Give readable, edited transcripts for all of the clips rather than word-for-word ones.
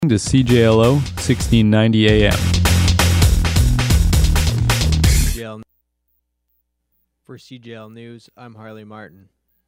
To CJLO 1690 AM. For CJL News, I'm Harley Martin.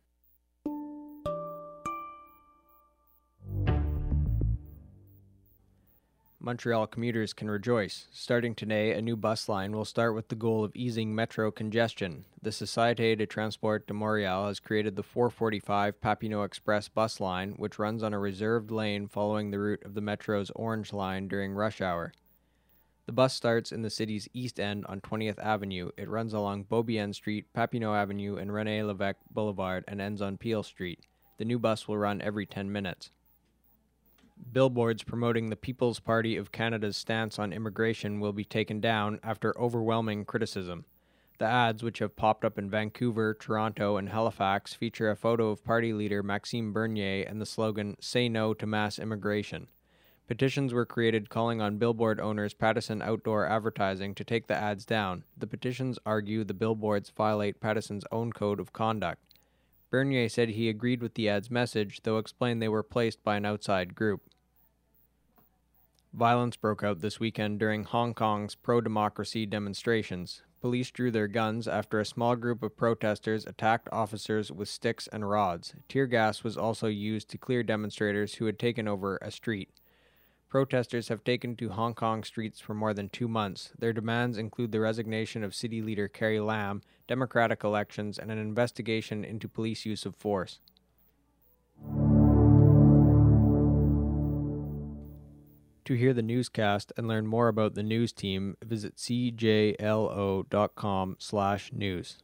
Montreal commuters can rejoice. Starting today, a new bus line will start with the goal of easing metro congestion. The Société de Transport de Montréal has created the 445 Papineau Express bus line, which runs on a reserved lane following the route of the Metro's Orange Line during rush hour. The bus starts in the city's east end on 20th Avenue. It runs along Beaubien Street, Papineau Avenue, and René Lévesque Boulevard and ends on Peel Street. The new bus will run every 10 minutes. Billboards promoting the People's Party of Canada's stance on immigration will be taken down after overwhelming criticism. The ads, which have popped up in Vancouver, Toronto, and Halifax, feature a photo of party leader Maxime Bernier and the slogan, "Say No to Mass Immigration." Petitions were created calling on billboard owners Pattison Outdoor Advertising to take the ads down. The petitions argue the billboards violate Pattison's own code of conduct. Bernier said he agreed with the ads' message, though explained they were placed by an outside group. Violence broke out this weekend during Hong Kong's pro-democracy demonstrations. Police drew their guns after a small group of protesters attacked officers with sticks and rods. Tear gas was also used to clear demonstrators who had taken over a street. Protesters have taken to Hong Kong streets for more than 2 months. Their demands include the resignation of city leader Carrie Lam, democratic elections, and an investigation into police use of force. To hear the newscast and learn more about the news team, visit cjlo.com/news.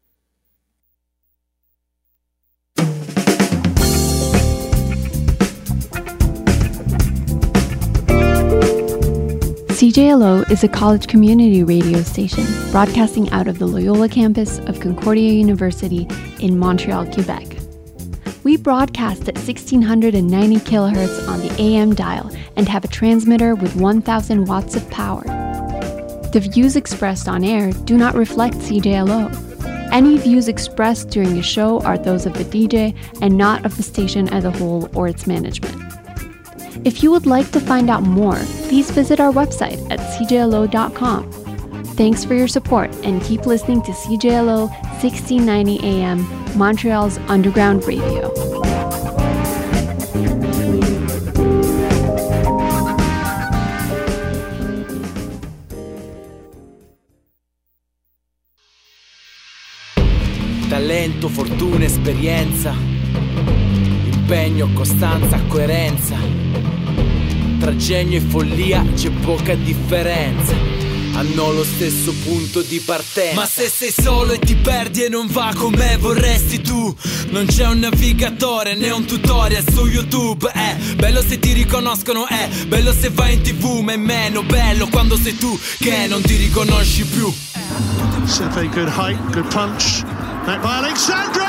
CJLO is a college community radio station broadcasting out of the Loyola campus of Concordia University in Montreal, Quebec. We broadcast at 1690 kHz on the AM dial and have a transmitter with 1,000 watts of power. The views expressed on air do not reflect CJLO. Any views expressed during a show are those of the DJ and not of the station as a whole or its management. If you would like to find out more, please visit our website at cjlo.com. Thanks for your support and keep listening to CJLO 1690 AM, Montreal's underground radio. Talento, fortuna, esperienza, impegno, costanza, coerenza. Tra genio e follia c'è poca differenza, hanno lo stesso punto di partenza. Ma se sei solo e ti perdi e non va come vorresti tu, non c'è un navigatore né un tutorial su YouTube. È bello se ti riconoscono, è bello se vai in TV, ma è meno bello quando sei tu che non ti riconosci più. Very good height, good punch. Back by Alexandro!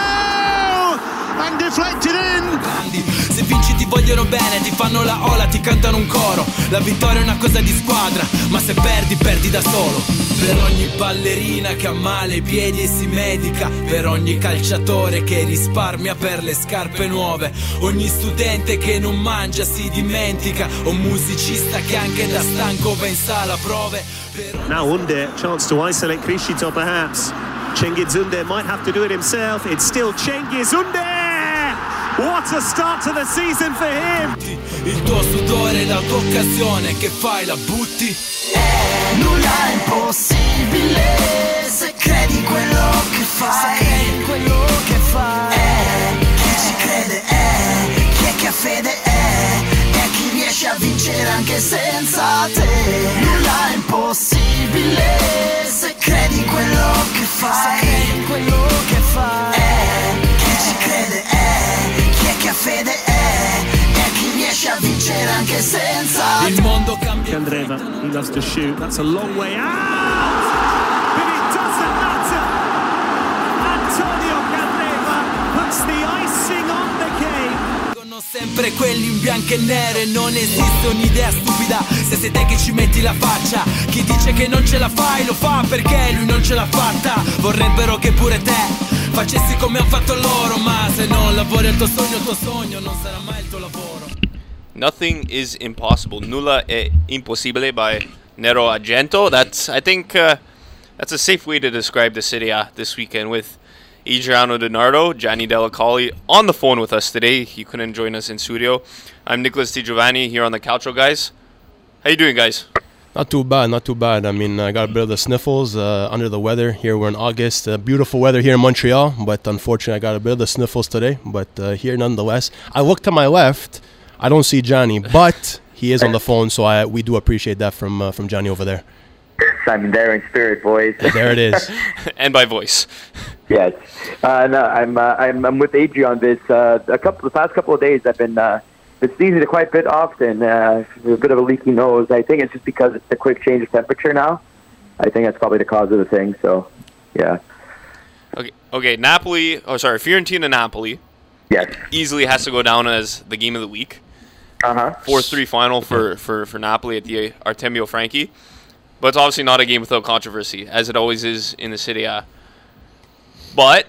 And deflected in! Se vinci ti vogliono bene, ti fanno la ola, ti cantano un coro. La vittoria è una cosa di squadra, ma se perdi, perdi da solo. Per ogni ballerina che ha male ai piedi e si medica, per ogni calciatore che risparmia per le scarpe nuove, ogni studente che non mangia si dimentica, un musicista che anche da stanco va in sala prove. Now Under, chance to isolate Criscito perhaps. Cengiz Under might have to do it himself. It's still Cengiz Under! What a start to the season for him! Il tuo sudore è la tua occasione, che fai, la butti? Nulla è impossibile se credi quello che fai. Se credi quello che fai. Chi ci crede è, chi è che ha fede è chi riesce a vincere anche senza te. Nulla è impossibile se credi quello che fai. Se credi quello che fai. Chi ci crede è, chi è che ha fede è chi riesce a vincere anche senza te. Il mondo cambia. Candreva, he loves to shoot. That's a long way out! But it doesn't matter! Antonio Candreva puts the icing on the cake. Sempre quelli in bianco e nero, non esiste un'idea stupida se sei te che ci metti la faccia. Chi dice che non ce la fai lo fa perché lui non ce l'ha fatta. Vorrebbero che pure te facessi come hanno fatto loro, ma se non lavori al tuo sogno non sarà mai il tuo lavoro. nothing is impossible. Nulla è impossibile by Nero Argento. I think that's a safe way to describe the Serie A this weekend with Adriano DiNardo, Gianni Della Colli on the phone with us today. He couldn't join us in studio. I'm Nicholas Di Giovanni here on the Calcio Guys. How you doing, guys? Not too bad. I mean, I got a bit of the sniffles, under the weather. Here we're in August. Beautiful weather here in Montreal, but unfortunately I got a bit of the sniffles today. But here nonetheless. I look to my left. I don't see Johnny, but he is on the phone, so we do appreciate that from Johnny over there. I'm there in spirit, boys. There it is. And by voice. Yes. No, I'm with Adrian. The past couple of days I've been sneezing quite a bit often. A bit of a leaky nose. I think it's just because it's a quick change of temperature now. I think that's probably the cause of the thing. So, yeah. Okay. Fiorentina Napoli. Yes. Easily has to go down as the game of the week. 4-3 final for Napoli at the Artemio Franchi. But it's obviously not a game without controversy, as it always is in the Serie A. But,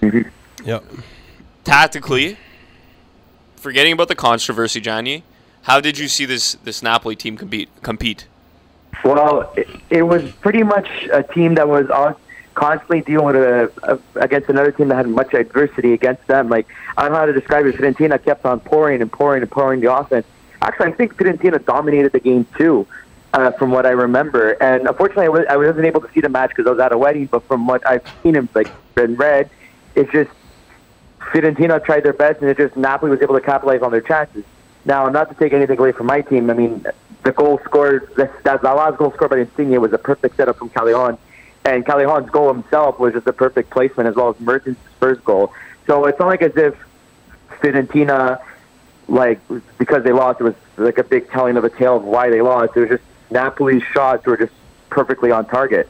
tactically, forgetting about the controversy, Gianni, how did you see this Napoli team compete? Well, it was pretty much a team that was constantly dealing with against another team that had much adversity against them. Like, I don't know how to describe it. Fiorentina kept on pouring the offense. Actually, I think Fiorentina dominated the game too. From what I remember, and unfortunately, I wasn't able to see the match because I was at a wedding. But from what I've seen and read, it's just Fiorentina tried their best, and it just Napoli was able to capitalize on their chances. Now, not to take anything away from my team, I mean, the goal scored, that last goal scored by Insigne was a perfect setup from Callejon, and Callejon's goal himself was just a perfect placement, as well as Mertens' first goal. So it's not like as if Fiorentina, because they lost, it was like a big telling of a tale of why they lost. It was just Napoli's shots were just perfectly on target.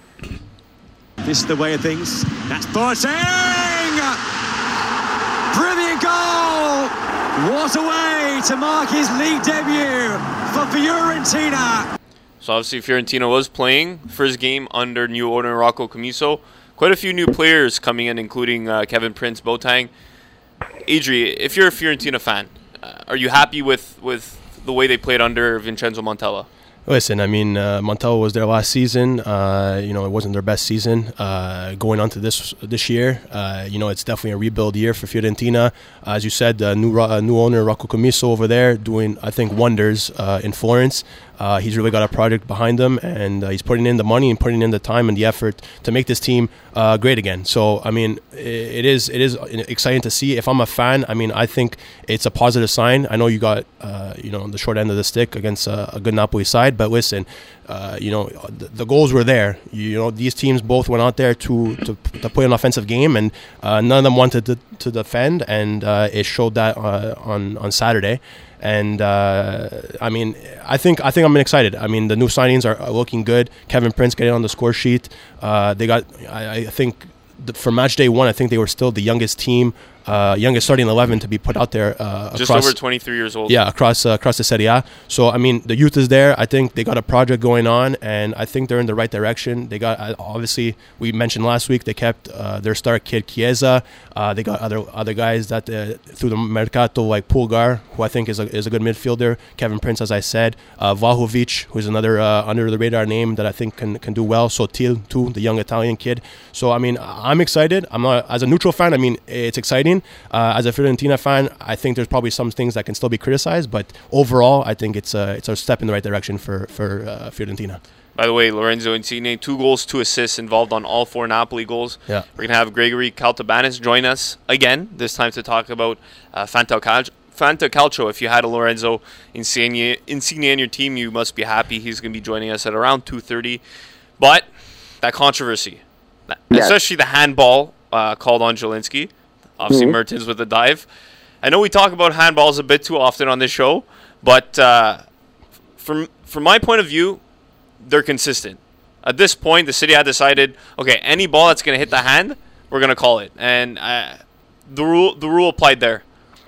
This is the way of things. That's Boateng! Brilliant goal! What a way to mark his league debut for Fiorentina. So obviously Fiorentina was playing first game under new owner Rocco Commisso. Quite a few new players coming in, including Kevin Prince Boateng. Adri, if you're a Fiorentina fan, are you happy with the way they played under Vincenzo Montella? Listen, I mean, Montella was there last season. It wasn't their best season. Going on to this year, it's definitely a rebuild year for Fiorentina. As you said, new owner Rocco Commisso over there doing, I think, wonders in Florence. He's really got a project behind him, and he's putting in the money and putting in the time and the effort to make this team great again. So, I mean, it is exciting to see. If I'm a fan, I mean, I think it's a positive sign. I know you got, on the short end of the stick against a good Napoli side, but listen, the goals were there. These teams both went out there to play an offensive game, and none of them wanted to defend, and it showed that on Saturday. And I mean, I think I'm excited. I mean, the new signings are looking good. Kevin Prince getting on the score sheet. They got, I think, for match day 1, I think they were still the youngest team, youngest starting 11 to be put out there. Just over 23 years old. Yeah, across the Serie A. So, I mean, the youth is there. I think they got a project going on, and I think they're in the right direction. They got, obviously, we mentioned last week, they kept their star kid Chiesa. They got other guys that through the Mercato, like Pulgar, who I think is a good midfielder. Kevin Prince, as I said. Vlahovic, who's another under the radar name that I think can do well. Sotil, too, the young Italian kid. So, I mean, I'm excited. I'm not, as a neutral fan, I mean, it's exciting. As a Fiorentina fan, I think there's probably some things that can still be criticized, but overall, I think it's a step in the right direction for Fiorentina. By the way, Lorenzo Insigne, 2 goals, 2 assists, involved on all 4 Napoli goals. Yeah. We're going to have Gregory Caltabanis join us again, this time to talk about Fantacalcio. If you had a Lorenzo Insigne in your team, you must be happy. He's going to be joining us at around 2:30. But that controversy, especially the handball called on Zielinski, obviously Mertens with the dive. I know we talk about handballs a bit too often on this show, but from my point of view, they're consistent. At this point, the city had decided, okay, any ball that's going to hit the hand, we're going to call it. And the rule applied there.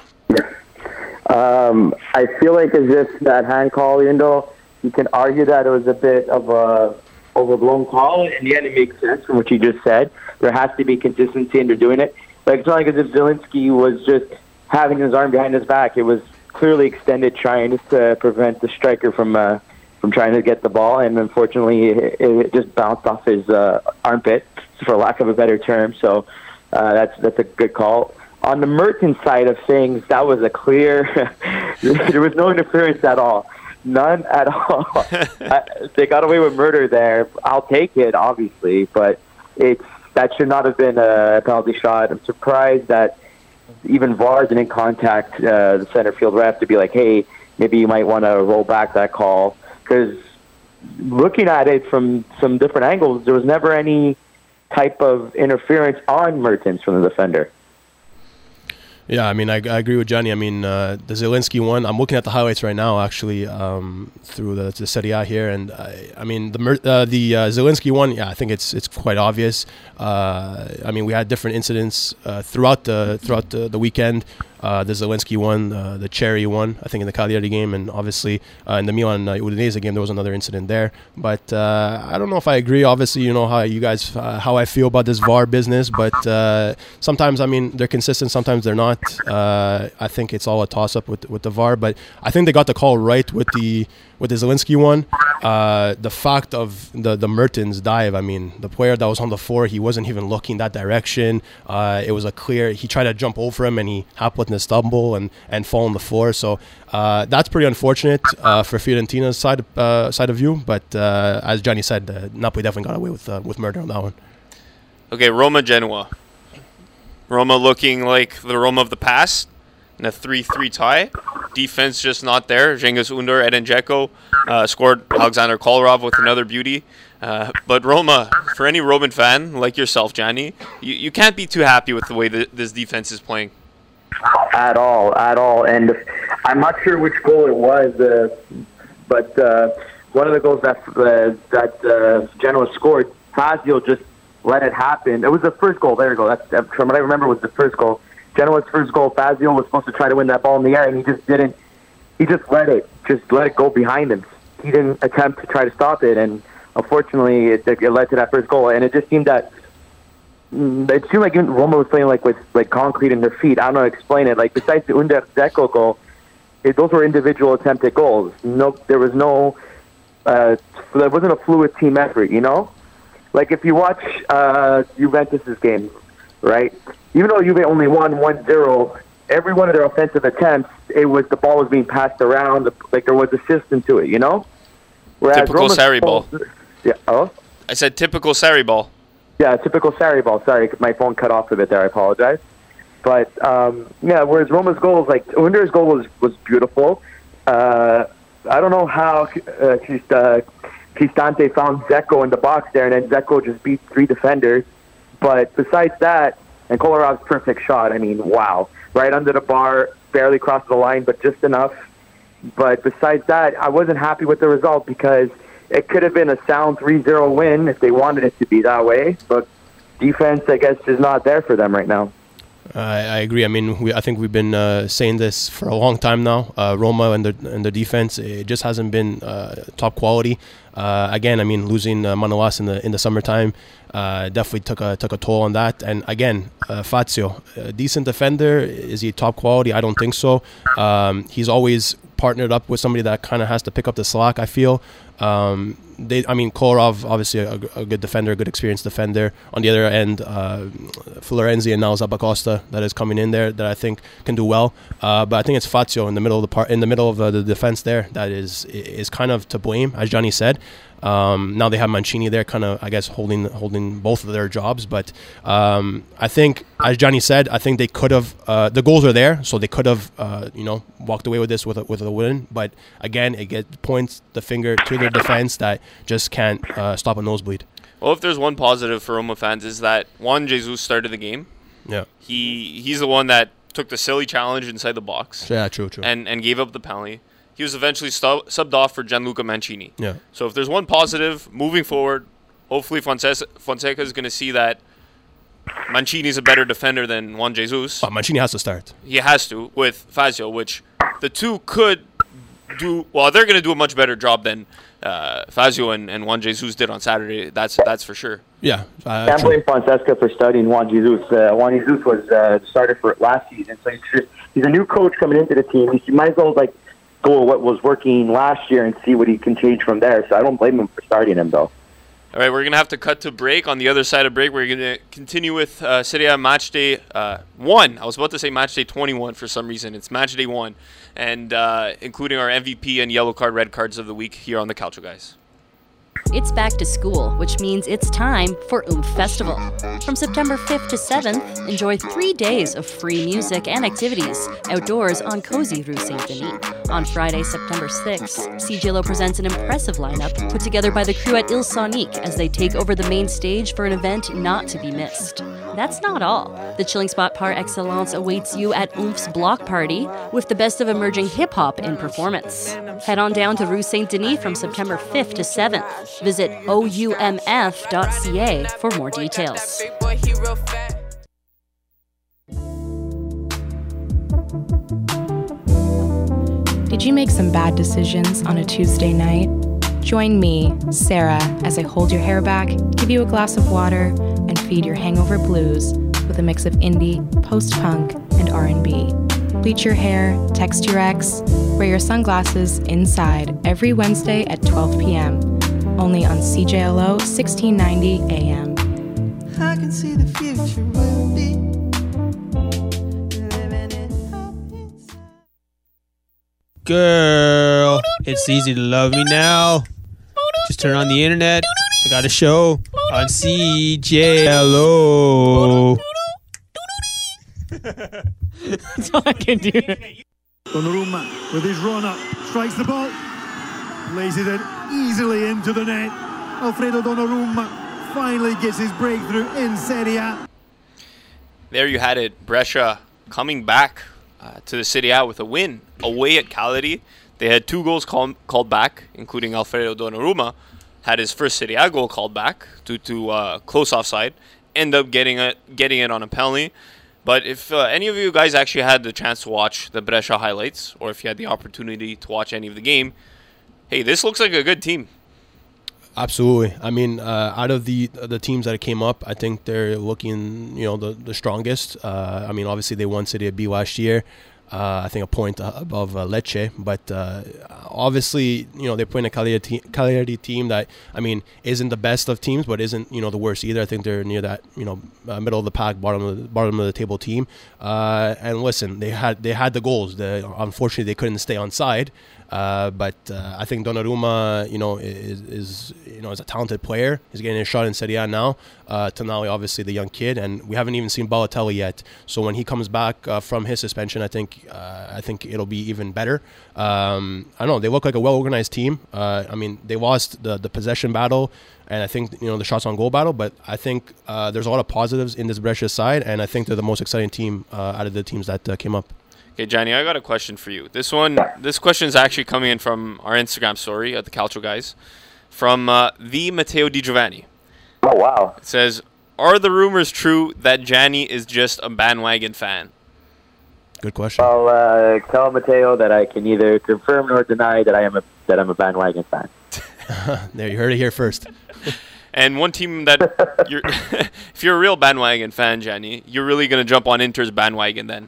I feel like as if that hand call, even though you can argue that it was a bit of a overblown call, in the end it makes sense from what you just said. There has to be consistency, and they're doing it. Like, it's not like as if Zielinski was just having his arm behind his back. It was clearly extended trying just to prevent the striker from trying to get the ball, and unfortunately it just bounced off his armpit, for lack of a better term. So that's a good call. On the Mertens side of things, that was a clear. There was no interference at all. None at all. They got away with murder there. I'll take it, obviously, but that should not have been a penalty shot. I'm surprised that even VAR didn't contact the center field ref to be like, hey, maybe you might want to roll back that call. Because looking at it from some different angles, there was never any type of interference on Mertens from the defender. Yeah, I mean, I agree with Johnny. I mean, the Zielinski one, I'm looking at the highlights right now, actually, through the Serie A here, and I mean, the Zielinski one, yeah, I think it's quite obvious. I mean, we had different incidents throughout the weekend. The Zielinski one, the Cherry one, I think in the Cagliari game, and obviously in the Milan Udinese game, there was another incident there. But I don't know if I agree. Obviously, you know how I feel about this VAR business, but sometimes, I mean, they're consistent, sometimes they're not. I think it's all a toss-up with the VAR, but I think they got the call right with the Zielinski one. The fact of the Mertens dive, I mean, the player that was on the floor, he wasn't even looking that direction. It was he tried to jump over him, and he happened to stumble and fall on the floor. So that's pretty unfortunate for Fiorentina's side of view. But as Johnny said, Napoli definitely got away with murder on that one. Okay, Roma-Genoa. Roma looking like the Roma of the past in a 3-3 tie. Defense just not there. Cengiz Ünder, Edin Dzeko scored Alexander Kolarov with another beauty. But Roma, for any Roman fan like yourself, Gianni, you can't be too happy with the way this defense is playing. At all. And I'm not sure which goal it was, but one of the goals that Genoa scored, Fazio just let it happen. It was the first goal. There we go. That's from what I remember was the first goal. Genoa's first goal. Fazio was supposed to try to win that ball in the air, and he just didn't. He just let it go behind him. He didn't attempt to try to stop it, and unfortunately, it led to that first goal. And it just seemed that like Roma was playing with concrete in their feet. I don't know how to explain it. Like, besides the Ünder Dzeko goal, those were individual attempted goals. There wasn't a fluid team effort. You know, like if you watch Juventus's game, right? Even though Juve only won 1-0, every one of their offensive attempts, the ball was being passed around. Like there was a system to it. You know. Whereas typical Sarri ball. Yeah. Oh. I said typical Sarri ball. Yeah, typical Sarri ball. Sorry, my phone cut off a bit there. I apologize. But, whereas Roma's goal was Under's goal was beautiful. I don't know how Cristante found Dzeko in the box there, and then Dzeko just beat 3 defenders. But besides that, and Kolarov's perfect shot, I mean, wow. Right under the bar, barely crossed the line, but just enough. But besides that, I wasn't happy with the result because it could have been a sound 3-0 win if they wanted it to be that way, but defense, I guess, is not there for them right now. I agree. I mean, I think we've been saying this for a long time now. Roma and the defense, it just hasn't been top quality. Again, I mean, losing Manolas in the summertime definitely took a toll on that. And again, Fazio, decent defender. Is he top quality? I don't think so. He's always partnered up with somebody that kind of has to pick up the slack, I feel. Kolarov, obviously a good defender, a good experienced defender. On the other end, Florenzi and now Zappacosta that is coming in there that I think can do well. But I think it's Fazio in the middle of the defense there that is kind of to blame, as Johnny said. Now they have Mancini there, kind of, I guess, holding both of their jobs. But I think, as Johnny said, I think they could have. The goals are there, so they could have, walked away with this with a win. But again, it points the finger to their defense that just can't stop a nosebleed. Well, if there's one positive for Roma fans is that Juan Jesus started the game. Yeah, he's the one that took the silly challenge inside the box. Yeah, true. And gave up the penalty. He was eventually subbed off for Gianluca Mancini. Yeah. So if there's one positive moving forward, hopefully Fonseca is going to see that Mancini is a better defender than Juan Jesus. But Mancini has to start. He has to with Fazio, which the two could do. Well, they're going to do a much better job than Fazio and Juan Jesus did on Saturday. That's for sure. Yeah. Can't blame Fonseca for starting Juan Jesus. Juan Jesus was the starter for last season, so he's a new coach coming into the team. He might as well go with what was working last year and see what he can change from there. So I don't blame him for starting him, though. All right, we're going to have to cut to break. On the other side of break, we're going to continue with Serie A Match Day 1. I was about to say Match Day 21 for some reason. It's Match Day 1, and including our MVP and yellow card, red cards of the week here on the Calcio Guys. It's back to school, which means it's time for Oomph Festival. From September 5th to 7th, enjoy 3 days of free music and activities outdoors on cozy Rue Saint-Denis. On Friday, September 6th, CJLO presents an impressive lineup put together by the crew at Il Sonique as they take over the main stage for an event not to be missed. That's not all. The chilling spot par excellence awaits you at Oomph's Block Party with the best of emerging hip-hop in performance. Head on down to Rue Saint-Denis from September 5th to 7th. Visit oumf.ca for more details. Did you make some bad decisions on a Tuesday night? Join me, Sarah, as I hold your hair back, give you a glass of water, and feed your hangover blues with a mix of indie, post-punk, and R&B. Bleach your hair, text your ex, wear your sunglasses inside every Wednesday at 12 p.m. Only on CJLO 1690 AM. I can see the future will be. Girl, it's easy to love me now. Just turn on the internet. I got a show on CJLO. That's all I can do. Donnarumma with his run-up strikes the ball, places it easily into the net. Alfredo Donnarumma finally gets his breakthrough in Serie A. There you had it. Brescia coming back to the Serie A with a win away at Cagliari. They had 2 goals called back, including Alfredo Donnarumma had his first Serie A goal called back due to close offside. End up getting it on a penalty. But if any of you guys actually had the chance to watch the Brescia highlights, or if you had the opportunity to watch any of the game, hey, this looks like a good team. Absolutely. I mean, out of the teams that came up, I think they're looking, the strongest. I mean, obviously they won Serie B last year. I think a point above Lecce, but obviously, they're playing a Cagliari team that, I mean, isn't the best of teams, but isn't, the worst either. I think they're near that, middle of the pack, bottom of the table team. And listen, they had the goals. Unfortunately, they couldn't stay on side. But I think Donnarumma, is a talented player. He's getting a shot in Serie A now. Tonali, obviously, the young kid, and we haven't even seen Balotelli yet. So when he comes back from his suspension, I think it'll be even better. I don't know. They look like a well-organized team. I mean, they lost the possession battle, and I think the shots on goal battle. But I think there's a lot of positives in this Brescia side, and I think they're the most exciting team out of the teams that came up. Okay, Johnny, I got a question for you. This question is actually coming in from our Instagram story at the Calcio Guys, from the Matteo Di Giovanni. Oh, wow. It says, are the rumors true that Gianni is just a bandwagon fan? Good question. I'll tell Matteo that I can neither confirm nor deny that I'm a bandwagon fan. There, you heard it here first. And one team that if you're a real bandwagon fan, Gianni, you're really going to jump on Inter's bandwagon then?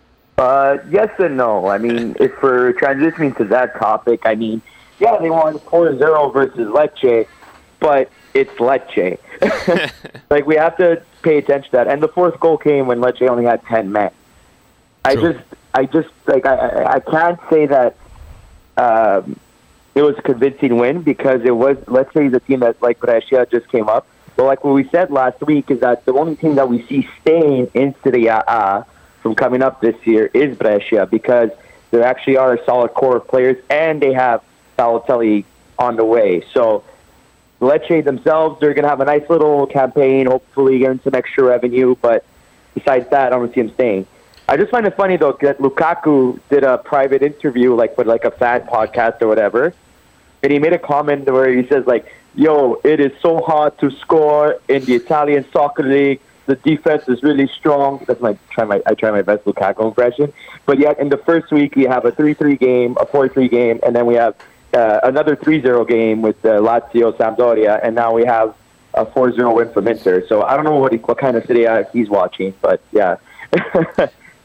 Yes and no. I mean, if we're transitioning to that topic, I mean, yeah, they won 4-0 versus Lecce, but it's Lecce. We have to pay attention to that. And the 4th goal came when Lecce only had 10 men. I can't say that it was a convincing win because it was, let's say, the team that, like Brescia, just came up. But like what we said last week is that the only team that we see staying in Serie A from coming up this year is Brescia because there actually are a solid core of players and they have Balotelli on the way. So Lecce themselves, they're going to have a nice little campaign, hopefully getting some extra revenue. But besides that, I don't see him staying. I just find it funny, though, that Lukaku did a private interview, with a fan podcast or whatever. And he made a comment where he says, yo, it is so hard to score in the Italian soccer league. The defense is really strong. I try my best Lukaku impression. But yet, in the first week, we have a 3-3 game, a 4-3 game, and then we have another 3-0 game with Lazio, Sampdoria, and now we have a 4-0 win from Inter. So I don't know what kind of Serie A he's watching, but yeah.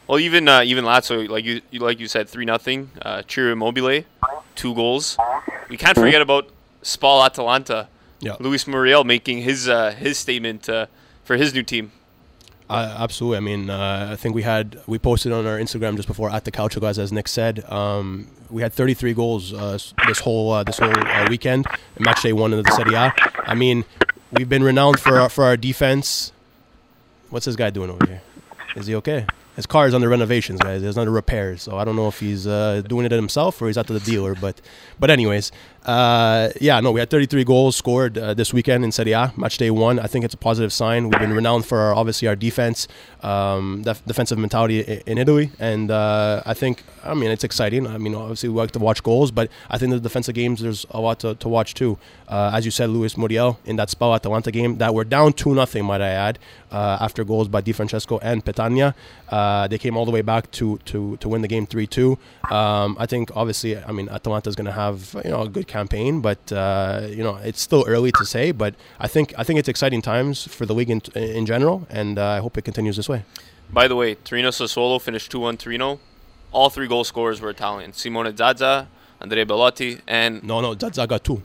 Well, even Lazio, like you said, 3-0. Ciro Immobile, 2 goals. We can't forget about Spal Atalanta. Yeah. Luis Muriel making his statement for his new team. Absolutely. I mean, I think we posted on our Instagram just before at the Calcio guys, as Nick said. We had 33 goals this whole weekend. Match day 1 of the Serie A. I mean, we've been renowned for our defense. What's this guy doing over here? Is he okay? His car is under renovations, guys. It's under repairs, so I don't know if he's doing it himself or he's out to the dealer. But anyways, we had 33 goals scored this weekend in Serie A, match day 1. I think it's a positive sign. We've been renowned for our defense, defensive mentality in Italy, and I think, it's exciting. Obviously we like to watch goals, but I think the defensive games, there's a lot to watch too. As you said, Luis Muriel in that Spal Atalanta game that we're down 2-0, might I add, after goals by Di Francesco and Petagna. They came all the way back to win the game 3-2. I think obviously, Atalanta is going to have a good campaign, but it's still early to say. But I think it's exciting times for the league in general, and I hope it continues this way. By the way, Torino Sassuolo finished 2-1 Torino. All 3 goal scorers were Italian: Simone Zaza, Andrea Bellotti, and Zaza got 2.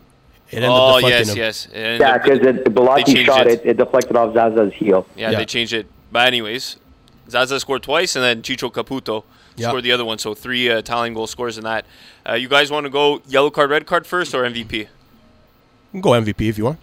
Yes. Yeah, because Bellotti shot it deflected off Zaza's heel. Yeah, they changed it. But anyways, Zaza scored twice, and then Ciccio Caputo scored the other one. So 3 Italian goal scorers in that. You guys want to go yellow card, red card first, or MVP? Go MVP if you want.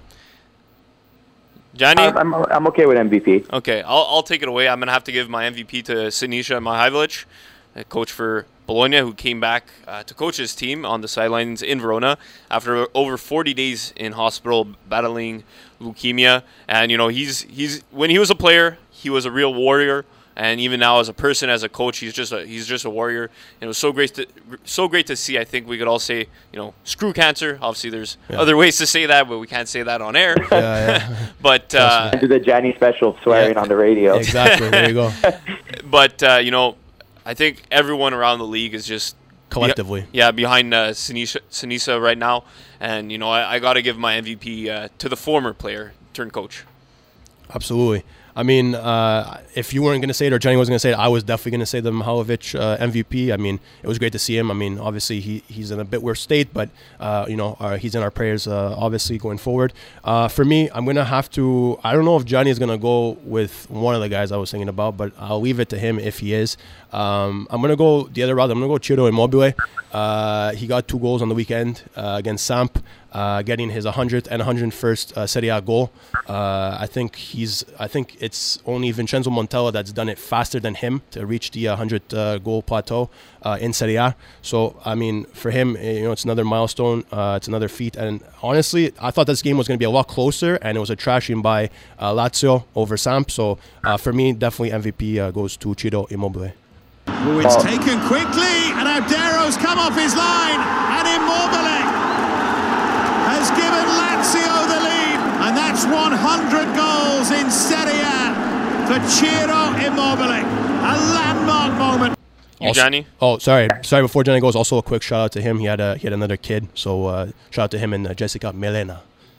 Johnny? I'm okay with MVP. Okay, I'll take it away. I'm going to have to give my MVP to Sinisa Mihajlovic, a coach for Bologna, who came back to coach his team on the sidelines in Verona after over 40 days in hospital battling leukemia. And, he's when he was a player, he was a real warrior. And even now, as a person, as a coach, he's just a warrior. And it was so great to see. I think we could all say, screw cancer. Obviously, there's other ways to say that, but we can't say that on air. But do the Johnny special swearing on the radio. Exactly. There you go. But I think everyone around the league is just collectively, behind Sinisa right now. And I got to give my MVP to the former player turned coach. Absolutely. If you weren't going to say it or Jenny wasn't going to say it, I was definitely going to say the Mihajlovic MVP. It was great to see him. Obviously he's in a bit worse state, but he's in our prayers obviously going forward. For me, I'm going to have to. I don't know if Johnny is going to go with one of the guys I was thinking about, but I'll leave it to him if he is. I'm going to go the other route. I'm going to go Ciro Immobile. He got 2 goals on the weekend against Samp, getting his 100th and 101st Serie A goal. I think it's only Vincenzo Montella that's done it faster than him to reach the 100 goal plateau in Serie A. So for him, it's another milestone. It's another feat. And honestly, I thought this game was going to be a lot closer, and it was a trashing by Lazio over Samp. So for me, definitely MVP goes to Ciro Immobile. It's taken quickly, and Audero's come off his line, and Immobile has given Lazio the lead, and that's 100 goals in Serie A for Ciro Immobile. A landmark moment. Johnny? Oh, sorry. Before Johnny goes, also a quick shout out to him. He had another kid, so shout out to him and Jessica Melena.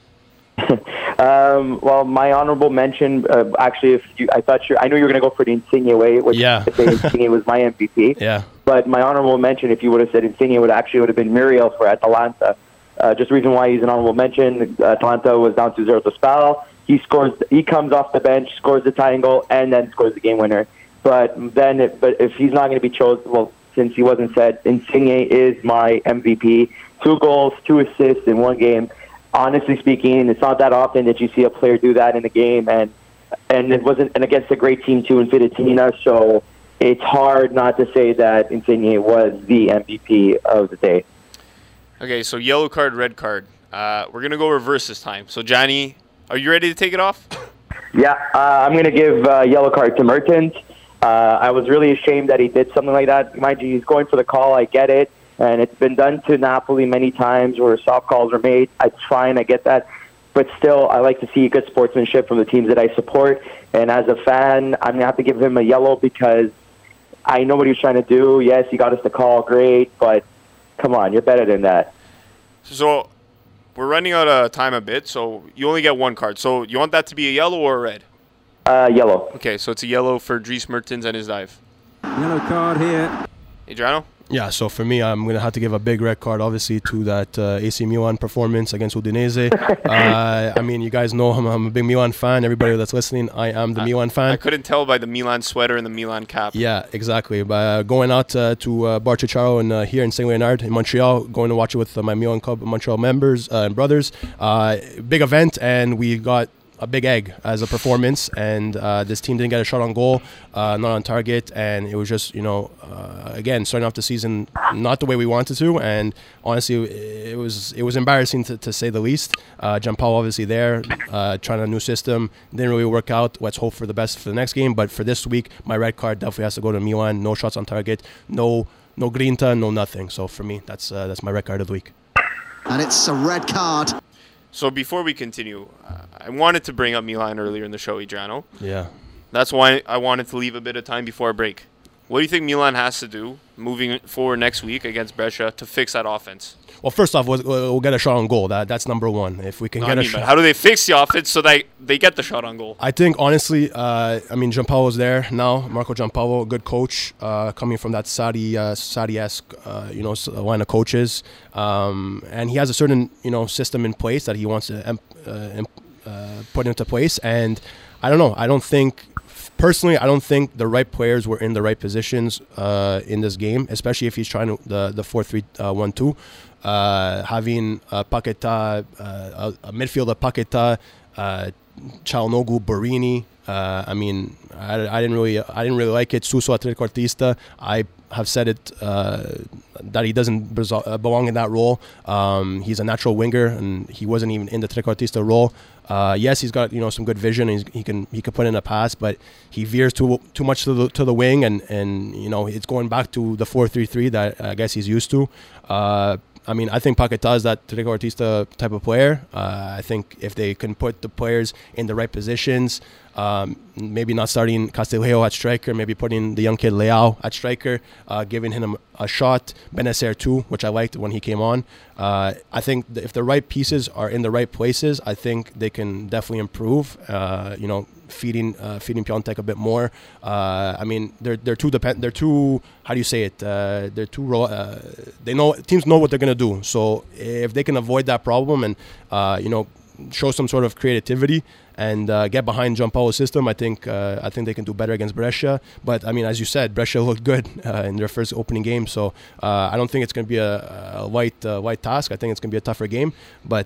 Well, my honorable mention, actually, I knew you were going to go for the Insigne way, which Insigne was my MVP. Yeah. But my honorable mention, if you would have said Insigne, would have been Muriel for Atalanta. Just the reason why he's an honorable mention, Atalanta was down 2-0 to Spal. He comes off the bench, scores the tying goal, and then scores the game winner. But if he's not going to be chosen, well, since he wasn't said, Insigne is my MVP. 2 goals, 2 assists in 1 game. Honestly speaking, it's not that often that you see a player do that in a game, and it wasn't against a great team too in Fiorentina. So it's hard not to say that Insigne was the MVP of the day. Okay, so yellow card, red card. We're gonna go reverse this time. So Johnny, are you ready to take it off? Yeah, I'm gonna give yellow card to Mertens. I was really ashamed that he did something like that. Mind you, he's going for the call. I get it. And it's been done to Napoli many times where soft calls are made. I get that. But still, I like to see good sportsmanship from the teams that I support. And as a fan, I'm going to have to give him a yellow because I know what he was trying to do. Yes, he got us the call. Great. But come on, you're better than that. So we're running out of time a bit, so you only get 1 card. So you want that to be a yellow or a red? Yellow. Okay, so it's a yellow for Dries Mertens and his dive. Yellow card here. Adriano? Yeah, so for me, I'm going to have to give a big red card, obviously, to that AC Milan performance against Udinese. I mean, you guys know I'm a big Milan fan. Everybody that's listening, I am the Milan fan. I couldn't tell by the Milan sweater and the Milan cap. Yeah, exactly. But going out to Bar Cicciaro and here in St. Leonard in Montreal, going to watch it with my Milan Club Montreal members and brothers. Big event, and we got a big egg as a performance, and this team didn't get a shot on goal, not on target, and it was just, again, starting off the season not the way we wanted to, and honestly it was embarrassing to say the least. Gianpaolo obviously there, trying a new system, didn't really work out. Let's hope for the best for the next game, but for this week, my red card definitely has to go to Milan. No shots on target, no grinta, no nothing. So for me, that's my red card of the week. And it's a red card. So before we continue, I wanted to bring up Milan earlier in the show, Adriano. Yeah. That's why I wanted to leave a bit of time before a break. What do you think Milan has to do moving forward next week against Brescia to fix that offense? Well, first off, we'll get a shot on goal. That's number one. If we can get a shot. How do they fix the offense so that they get the shot on goal? I think, honestly, Gianpaolo's there now. Marco Gianpaolo, good coach, coming from that Sarri-esque, line of coaches. And he has a certain, system in place that he wants to put into place. And I don't know. Personally, I don't think the right players were in the right positions in this game, especially if he's trying the 4-3-1-2. Having Paquetá, a midfielder Paquetá, Çalhanoğlu, Borini. I didn't really like it. Suso trequartista. I have said it that he doesn't belong in that role. He's a natural winger, and he wasn't even in the trequartista role. Yes, he's got some good vision. And he can put in a pass, but he veers too much to the wing, and it's going back to the 4-3-3 that I guess he's used to. I think Paquetá is that trequartista type of player. I think if they can put the players in the right positions, maybe not starting Castillejo at striker, maybe putting the young kid Leao at striker, giving him a shot, Benacer too, which I liked when he came on. I think if the right pieces are in the right places, I think they can definitely improve. Feeding Piontek a bit more. They're too dependent. They're too, how do you say it? They're too teams know what they're gonna do. So if they can avoid that problem and show some sort of creativity and get behind Gianpaolo's system, I think they can do better against Brescia. But as you said, Brescia looked good in their first opening game, so I don't think it's going to be a light task. I think it's going to be a tougher game. But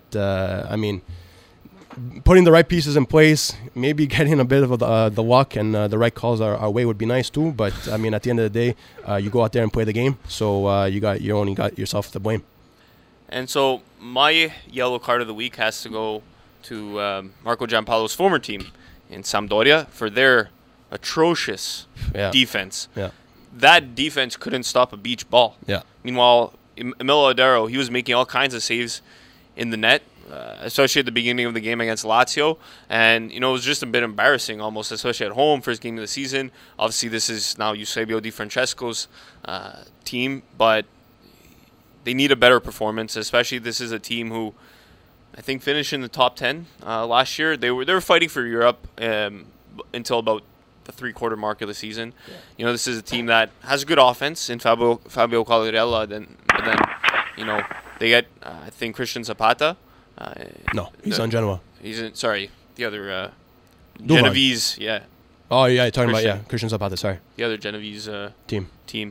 putting the right pieces in place, maybe getting a bit of the luck and the right calls our way would be nice too. But at the end of the day, you go out there and play the game, so you only got yourself to blame. And so my yellow card of the week has to go to Marco Gianpaolo's former team in Sampdoria for their atrocious defense. Yeah. That defense couldn't stop a beach ball. Yeah. Meanwhile, Emilio Odero, he was making all kinds of saves in the net, especially at the beginning of the game against Lazio. And, it was just a bit embarrassing almost, especially at home, first game of the season. Obviously, this is now Eusebio Di Francesco's team, but they need a better performance, especially this is a team who I think finished in the top 10 last year. They were fighting for Europe until about the three-quarter mark of the season. Yeah. This is a team that has a good offense in Fabio Quagliarella. But then, they get I think Christian Zapata. No, he's on Genoa. He's in. Sorry, the other Genovese. Yeah. Oh yeah, you're talking about Christian Zapata. Sorry. The other Genovese team.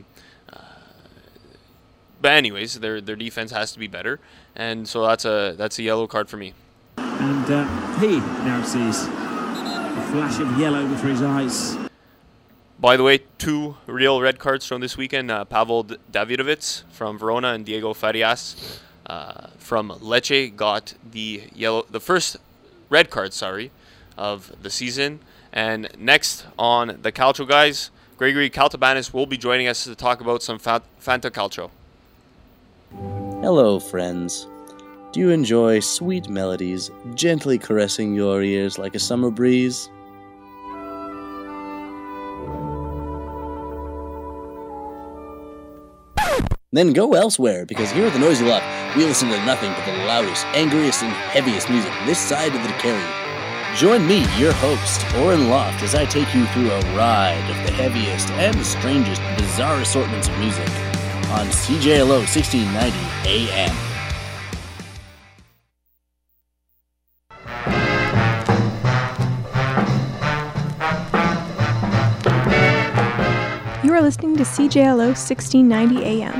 But anyways, their defense has to be better, and so that's a yellow card for me. And he now sees a flash of yellow before his eyes. By the way, two real red cards from this weekend: Pavel Davidovic from Verona and Diego Farias from Lecce got the first red card, of the season. And next on the Calcio guys, Gregory Caltabanis will be joining us to talk about some Fanta Calcio. Hello, friends. Do you enjoy sweet melodies gently caressing your ears like a summer breeze? Then go elsewhere, because here at the Noisy Loft, we listen to nothing but the loudest, angriest, and heaviest music this side of the Decarion. Join me, your host, Oren Loft, as I take you through a ride of the heaviest and strangest bizarre assortments of music on CJLO 1690 AM. You are listening to CJLO 1690 AM.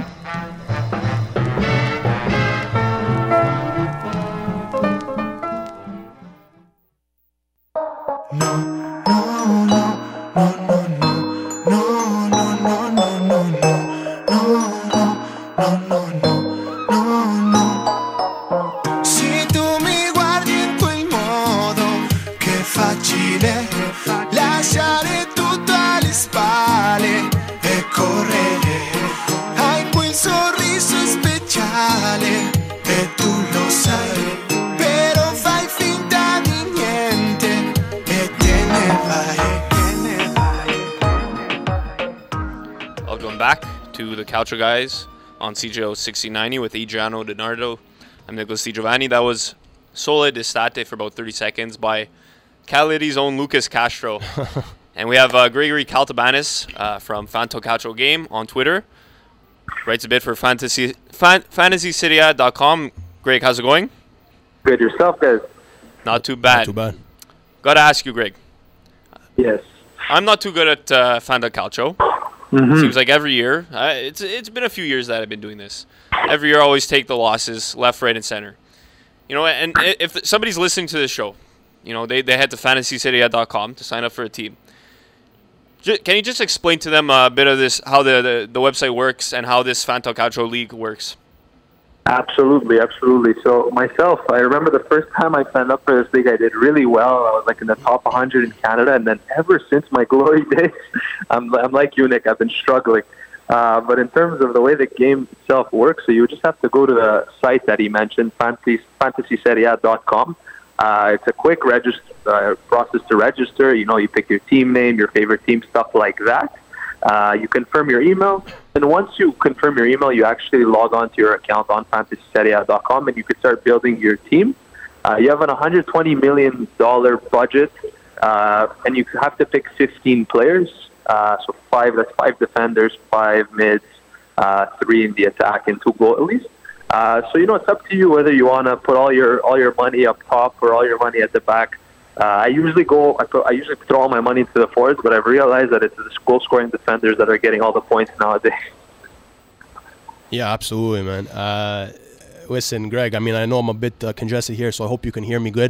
Calcio Guys on CJO 1690 with Adriano Donardo. I'm Nicholas DiGiovanni. That was Sole d'Estate for about 30 seconds by Cagliari's own Lucas Castro. And we have Gregory Caltabanis from Fanto Calcio Game on Twitter. Writes a bit for FantasySerie.com. Greg, how's it going? Good. Yourself, guys? Not too bad. Not too bad. Gotta ask you, Greg. Yes. I'm not too good at Fanto Calcio. Mm-hmm. Seems like every year, it's been a few years that I've been doing this. Every year I always take the losses left, right, and center. You know, and if somebody's listening to this show, you know, they head to FantasySerie.com to sign up for a team. Can you just explain to them a bit of this, how the website works and how this Fanto Calcio League works? Absolutely. So myself, I remember the first time I signed up for this league, I did really well. I was like in the top 100 in Canada, and then ever since my glory days, I'm like you, Nick. I've been struggling. But in terms of the way the game itself works, so you just have to go to the site that he mentioned, FantasySerie.com. It's a quick process to register. You know, you pick your team name, your favorite team, stuff like that. You confirm your email, and once you confirm your email, you actually log on to your account on FantasySerie.com, and you can start building your team. You have an $120 million budget, and you have to pick 15 players. So that's 5 defenders, 5 mids, 3 in the attack, and 2 goalies. So, you know, it's up to you whether you want to put all your money up top or all your money at the back. I usually throw all my money into the forwards, but I've realized that it's the goal-scoring defenders that are getting all the points nowadays. Yeah, absolutely, man. Listen, Greg, I mean, I know I'm a bit congested here, so I hope you can hear me good.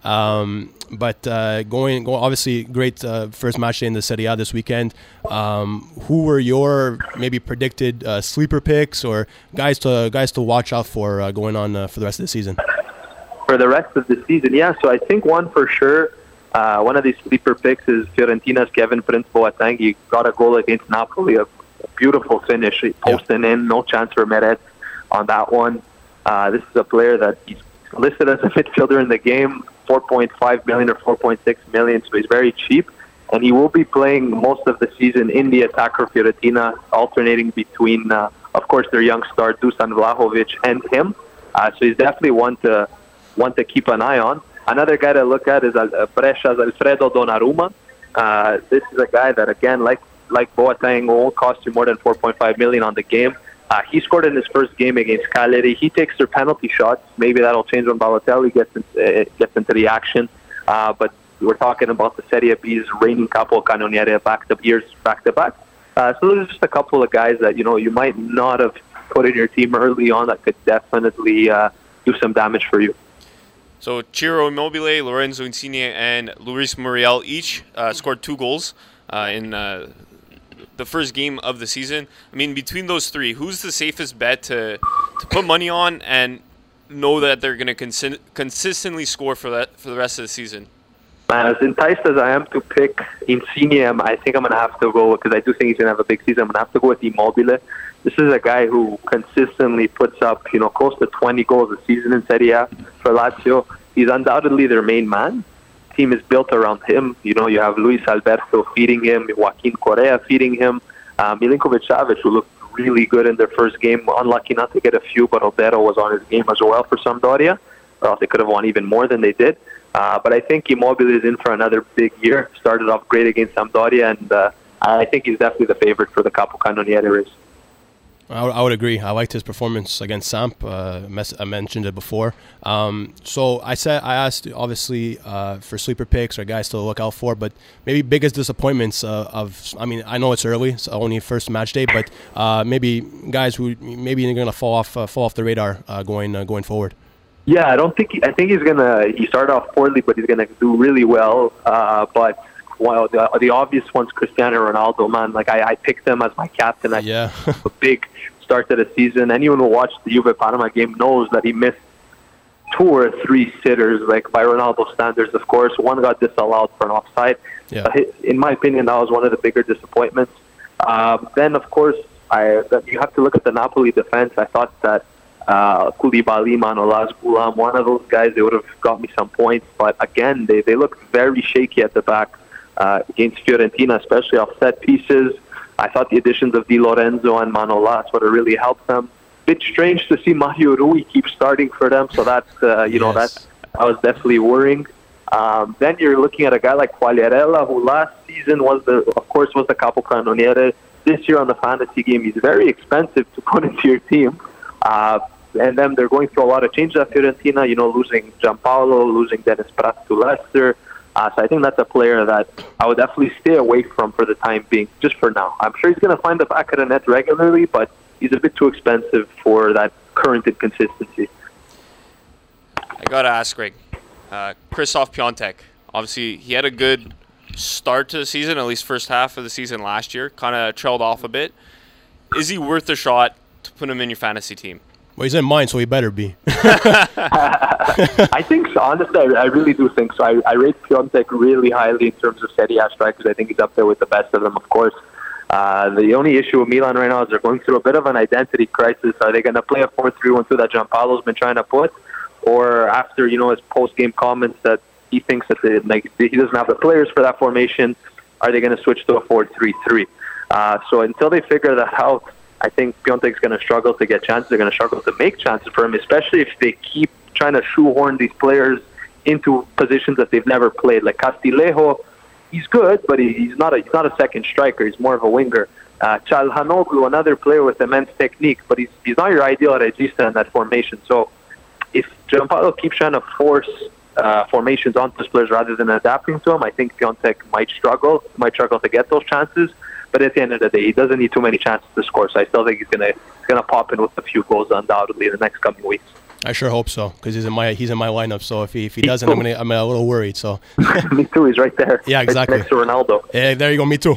But going obviously great first match day in the Serie A this weekend. Who were your maybe predicted sleeper picks or guys to watch out for going on for the rest of the season? For the rest of the season, yeah. So I think one for sure, one of these sleeper picks is Fiorentina's Kevin Prince Boateng. He got a goal against Napoli, a beautiful finish, posting in, no chance for Meret on that one. This is a player that he's listed as a midfielder in the game, 4.5 million or 4.6 million, so he's very cheap. And he will be playing most of the season in the attack for Fiorentina, alternating between, of course, their young star, Dusan Vlahovic, and him. So he's definitely one to keep an eye on. Another guy to look at is Brescia's Alfredo Donnarumma. This is a guy that, again, like Boateng, won't cost you more than 4.5 million on the game. He scored in his first game against Cagliari. He takes their penalty shots. Maybe that'll change when Balotelli gets into the action. But we're talking about the Serie B's reigning capocannoniere back to back. So there's just a couple of guys that, you know, you might not have put in your team early on that could definitely do some damage for you. So Ciro Immobile, Lorenzo Insigne, and Luis Muriel each scored 2 goals in the first game of the season. I mean, between those 3, who's the safest bet to put money on and know that they're going to consistently score for the rest of the season? As enticed as I am to pick Insigne, I think I'm going to have to go, because I do think he's going to have a big season, I'm going to have to go with Immobile. This is a guy who consistently puts up, you know, close to 20 goals a season in Serie A for Lazio. He's undoubtedly their main man. The team is built around him. You know, you have Luis Alberto feeding him, Joaquin Correa feeding him, Milinkovic-Savic, who looked really good in their first game. Unlucky not to get a few, but Odero was on his game as well for Sampdoria. Or else they could have won even more than they did. But I think Immobile is in for another big year. Started off great against Sampdoria, and I think he's definitely the favorite for the Capocannoniere race. I would agree. I liked his performance against Samp. I mentioned it before. So I asked, obviously, for sleeper picks or guys to look out for, but maybe biggest disappointments I mean, I know it's early, it's only first match day, but maybe guys who maybe are going to fall off the radar going forward. Yeah, I think he started off poorly, but he's gonna do really well. But the obvious one's Cristiano Ronaldo, man. Like I picked him as my captain. A big start to the season. Anyone who watched the Juve Parma game knows that he missed 2 or 3 sitters, like by Ronaldo standards, of course. One got disallowed for an offside. Yeah. In my opinion, that was one of the bigger disappointments. Then, of course, you have to look at the Napoli defense. I thought that Koulibaly, Manolas, Goulam, one of those guys, they would have got me some points. But again, they looked very shaky at the back against Fiorentina, especially off set pieces. I thought the additions of Di Lorenzo and Manolas would have really helped them. Bit strange to see Mario Rui keep starting for them, so that's that was definitely worrying. Then you're looking at a guy like Quagliarella, who last season was the Capocannoniere. This year on the fantasy game, he's very expensive to put into your team. And then they're going through a lot of changes at Fiorentina, losing Gianpaolo, losing Dennis Pratt to Leicester. So I think that's a player that I would definitely stay away from for the time being, just for now. I'm sure he's going to find the back of the net regularly, but he's a bit too expensive for that current inconsistency. I got to ask, Greg. Krzysztof Piątek, obviously he had a good start to the season, at least first half of the season last year. Kind of trailed off a bit. Is he worth a shot to put him in your fantasy team? Well, he's in mine, so he better be. I think so. Honestly, I really do think so. I rate Piątek really highly in terms of Serie A strikers. I think he's up there with the best of them, of course. The only issue with Milan right now is they're going through a bit of an identity crisis. Are they going to play a 4-3-1-2 that Gianpaolo's been trying to put? Or after, his post-game comments that he thinks that he doesn't have the players for that formation, are they going to switch to a 4-3-3? So until they figure that out, I think Piątek's going to struggle to get chances. They're going to struggle to make chances for him, especially if they keep trying to shoehorn these players into positions that they've never played. Like Castillejo, he's good, but he's not a second striker. He's more of a winger. Çalhanoğlu, another player with immense technique, but he's not your ideal regista in that formation. So if Gianpaolo keeps trying to force formations onto his players rather than adapting to them, I think Piątek might struggle to get those chances. But at the end of the day, he doesn't need too many chances to score. So I still think he's gonna pop in with a few goals undoubtedly in the next coming weeks. I sure hope so, because he's in my lineup. So if he doesn't, I'm a little worried. So me too. He's right there. Yeah, exactly. Next to Ronaldo. Yeah, there you go. Me too.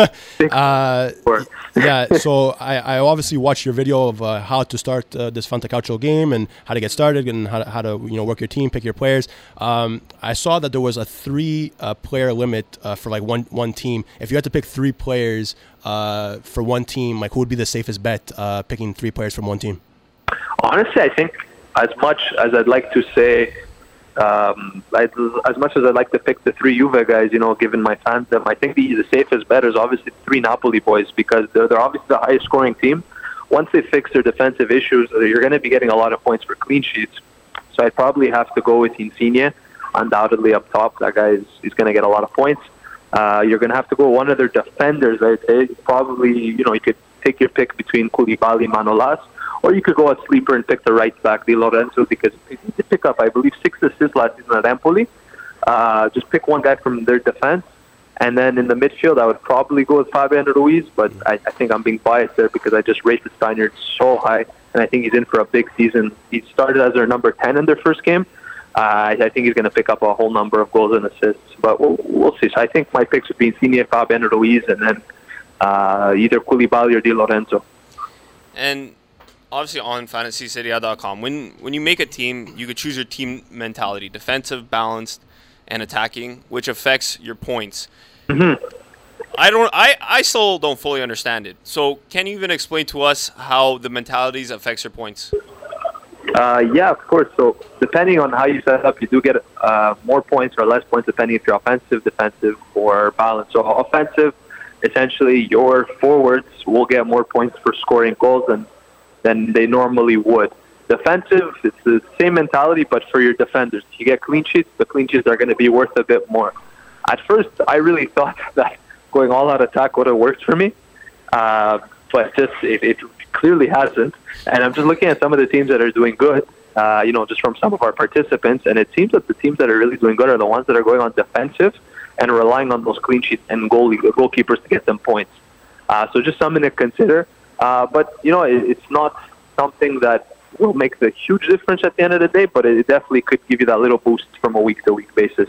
Yeah. So I obviously watched your video of how to start this Fantacalcio game and how to get started and how to work your team, pick your players. I saw that there was a 3-player limit for like one team. If you had to pick 3 players for one team, like who would be the safest bet picking 3 players from one team? Honestly, I think as much as I'd like to say, as much as I'd like to pick the 3 Juve guys, given my fandom, I think the safest bet is obviously 3 Napoli boys, because they're obviously the highest scoring team. Once they fix their defensive issues, you're going to be getting a lot of points for clean sheets. So I'd probably have to go with Insigne, undoubtedly up top. That guy is going to get a lot of points. You're going to have to go one of their defenders, I'd say. Probably, you could take your pick between Koulibaly and Manolas. Or you could go a sleeper and pick the right back, Di Lorenzo, because he did pick up, I believe, 6 assists last season at Empoli. Just pick one guy from their defense. And then in the midfield, I would probably go with Fabian Ruiz, but I think I'm being biased there because I just rated Steiner so high, and I think he's in for a big season. He started as their number 10 in their first game. I think he's going to pick up a whole number of goals and assists, but we'll see. So I think my picks would be Insigne, Fabian Ruiz, and then either Koulibaly or Di Lorenzo. And obviously on FantasySeria.com, when you make a team, you could choose your team mentality, defensive, balanced, and attacking, which affects your points. Mm-hmm. I still don't fully understand it. So can you even explain to us how the mentalities affects your points? Yeah, of course. So depending on how you set up, you do get more points or less points depending if you're offensive, defensive, or balanced. So offensive, essentially your forwards will get more points for scoring goals than they normally would. defensive, it's the same mentality, but for your defenders. If you get clean sheets, the clean sheets are going to be worth a bit more. At first, I really thought that going all-out attack would have worked for me, but just it clearly hasn't. And I'm just looking at some of the teams that are doing good, just from some of our participants, and it seems that the teams that are really doing good are the ones that are going on defensive and relying on those clean sheets and goalkeepers to get them points. So just something to consider. But, it's not something that will make the huge difference at the end of the day, but it definitely could give you that little boost from a week-to-week basis.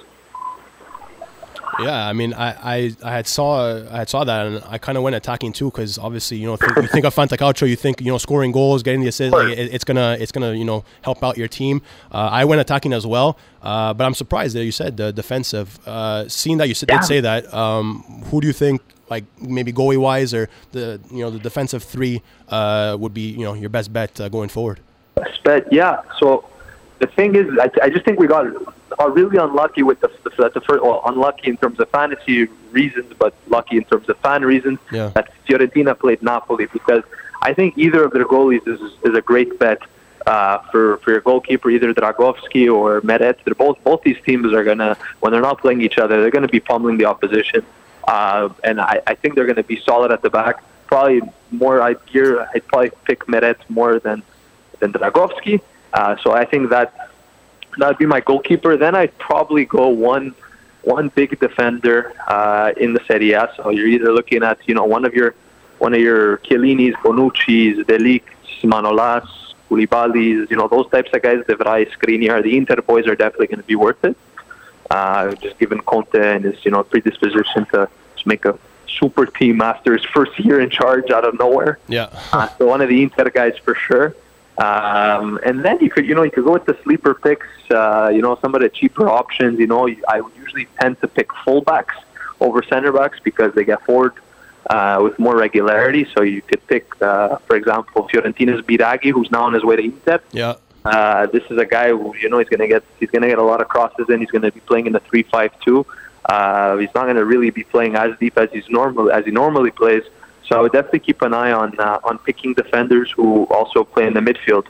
Yeah, I mean, I had saw that, and I kind of went attacking too, because obviously, you think of Fantacalcio, you think, scoring goals, getting the assist, it's gonna help out your team. I went attacking as well, but I'm surprised that you said the defensive. Seeing that you did say that, who do you think, like maybe goalie wise, or the defensive three would be your best bet going forward? Best bet, yeah. So the thing is, I just think we got really unlucky with the first. Well, unlucky in terms of fantasy reasons, but lucky in terms of fan reasons. Yeah. That Fiorentina played Napoli, because I think either of their goalies is a great bet for your goalkeeper, either Dragovski or Meret. They're both these teams are gonna, when they're not playing each other, they're gonna be pummeling the opposition, and I think they're gonna be solid at the back. Probably more. I'd probably pick Meret more than Dragovski. So I think that'd be my goalkeeper. Then I'd probably go one big defender in the Serie A. So you're either looking at one of your Chiellinis, Bonucci's, Delicts, Manolas, Koulibalis, those types of guys. De Vrij, Skriniar, the Inter boys are definitely going to be worth it. Just given Conte and his predisposition to make a super team after his first year in charge out of nowhere. Yeah. So one of the Inter guys for sure. And then you could go with the sleeper picks, some of the cheaper options. I would usually tend to pick fullbacks over center backs because they get forward with more regularity. So you could pick, for example, Fiorentina's Biraghi, who's now on his way to Inter. Yeah. This is a guy who he's going to get a lot of crosses in. He's going to be playing in the 3-5-2. He's not going to really be playing as deep as he normally plays. So I would definitely keep an eye on picking defenders who also play in the midfield.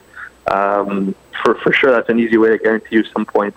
For sure, that's an easy way to guarantee you some points.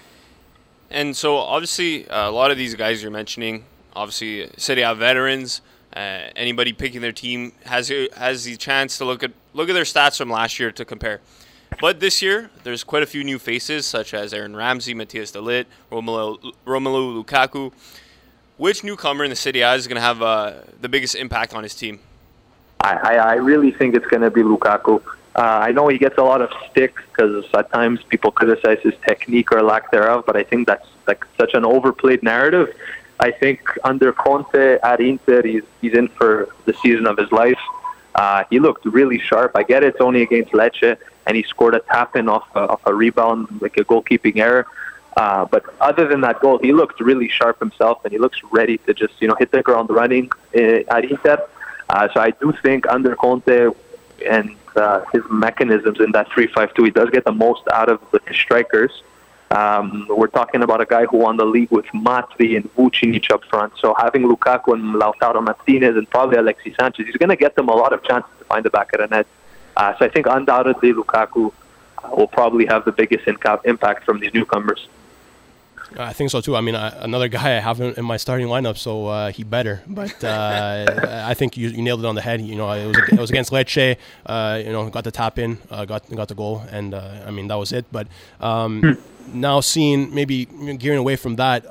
And so, obviously, a lot of these guys you're mentioning, obviously, Serie A veterans. Anybody picking their team has the chance to look at their stats from last year to compare. But this year, there's quite a few new faces, such as Aaron Ramsey, Matthias de Ligt, Romelu Lukaku. Which newcomer in the Serie A is going to have the biggest impact on his team? I really think it's going to be Lukaku. I know he gets a lot of stick because at times people criticize his technique or lack thereof, but I think that's like such an overplayed narrative. I think under Conte at Inter, he's in for the season of his life. He looked really sharp. I get it's only against Lecce, and he scored a tap-in off a rebound, like a goalkeeping error. But other than that goal, he looked really sharp himself, and he looks ready to just hit the ground running at Inter. So I do think under Conte and his mechanisms in that 3-5-2, he does get the most out of the strikers. We're talking about a guy who won the league with Matri and Vucinic up front. So having Lukaku and Lautaro Martinez and probably Alexis Sanchez, he's going to get them a lot of chances to find the back of the net. So I think undoubtedly Lukaku will probably have the biggest impact from these newcomers. I think so too. I mean, another guy I have in my starting lineup, so he better. But I think you nailed it on the head. It was against Lecce. Got the tap in, got the goal, and I mean that was it. But now seeing maybe gearing away from that,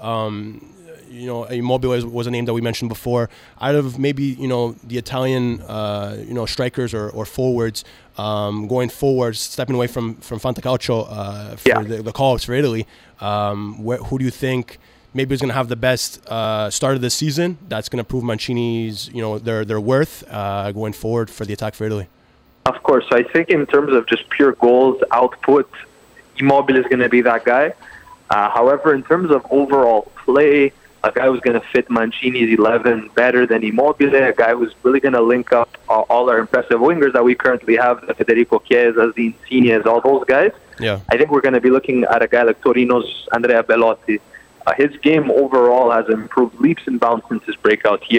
Immobile was a name that we mentioned before. Out of maybe the Italian strikers or forwards. Going forward, stepping away from Fantacalcio for the call-ups for Italy, who do you think maybe is going to have the best start of the season that's going to prove Mancini's their worth going forward for the attack for Italy? Of course. I think in terms of just pure goals output, Immobile is going to be that guy. However, in terms of overall play, a guy who's going to fit Mancini's 11 better than Immobile, a guy who's really going to link up all our impressive wingers that we currently have, Federico Chiesa, Insigne, all those guys. Yeah. I think we're going to be looking at a guy like Torino's Andrea Bellotti. His game overall has improved leaps and bounds since his breakout year.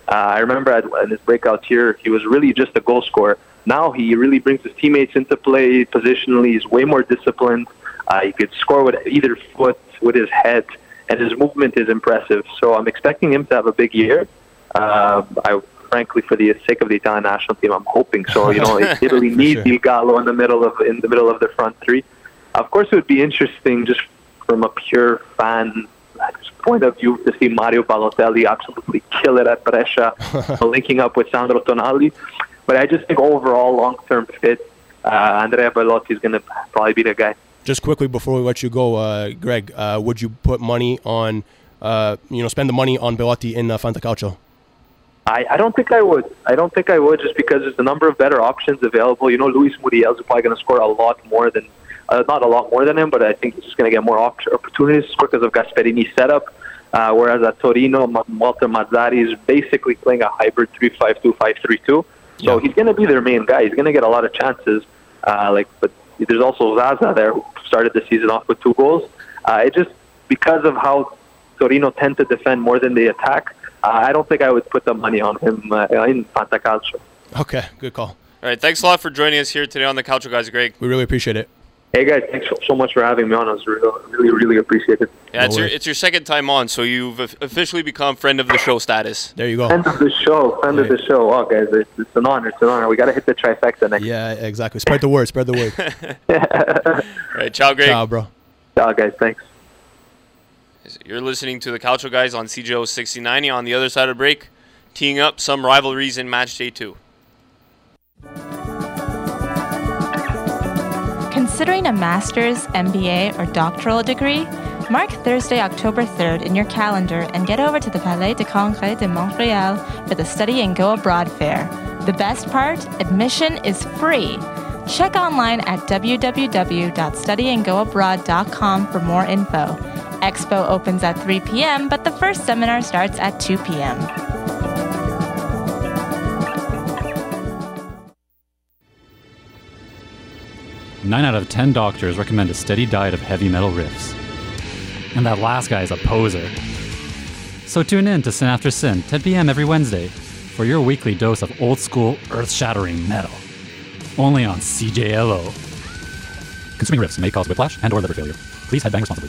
I remember in his breakout year, he was really just a goal scorer. Now he really brings his teammates into play positionally. He's way more disciplined. He could score with either foot, with his head, and his movement is impressive. So I'm expecting him to have a big year. Frankly, for the sake of the Italian national team, I'm hoping so. Italy needs Il Gallo in the middle of the front three. Of course, it would be interesting just from a pure fan point of view to see Mario Balotelli absolutely kill it at Brescia, linking up with Sandro Tonali. But I just think overall, long-term fit, Andrea Bellotti is going to probably be the guy. Just quickly before we let you go, Greg, would you put money on, spend the money on Bellotti in Fantacalcio? I don't think I would. Just because there's a number of better options available. Luis Muriel is probably going to score a lot more than, not a lot more than him, but I think he's just going to get more opportunities to score because of Gasperini's setup. Whereas at Torino, Walter Mazzarri is basically playing a hybrid 3-5-2, 5-3-2. So he's going to be their main guy. He's going to get a lot of chances. But there's also Zaza there who started the season off with 2 goals. It just, because of how Torino tend to defend more than they attack, I don't think I would put the money on him in Fantacalcio. Okay, good call. All right, thanks a lot for joining us here today on the Calcio Guys, Greg. We really appreciate it. Hey guys, thanks so much for having me on. I was really, really appreciate it. Yeah, it's your second time on, so you've officially become friend of the show status. There you go. Friend of the show. Oh, guys, it's an honor. We got to hit the trifecta next. Yeah, exactly. Spread the word. All right, ciao, Greg. Ciao, bro. Ciao, guys. Thanks. You're listening to the Calcio Guys on CJO 1690. On the other side of the break, teeing up some rivalries in Match Day 2. Considering a master's, MBA, or doctoral degree? Mark Thursday, October 3rd in your calendar and get over to the Palais de Congrès de Montréal for the Study and Go Abroad Fair. The best part? Admission is free. Check online at www.studyandgoabroad.com for more info. Expo opens at 3 p.m., but the first seminar starts at 2 p.m. Nine out of 10 doctors recommend a steady diet of heavy metal riffs. And that last guy is a poser. So tune in to Sin After Sin, 10 p.m. every Wednesday, for your weekly dose of old-school, earth-shattering metal. Only on CJLO. Consuming riffs may cause whiplash and or liver failure. Please headbang responsibly.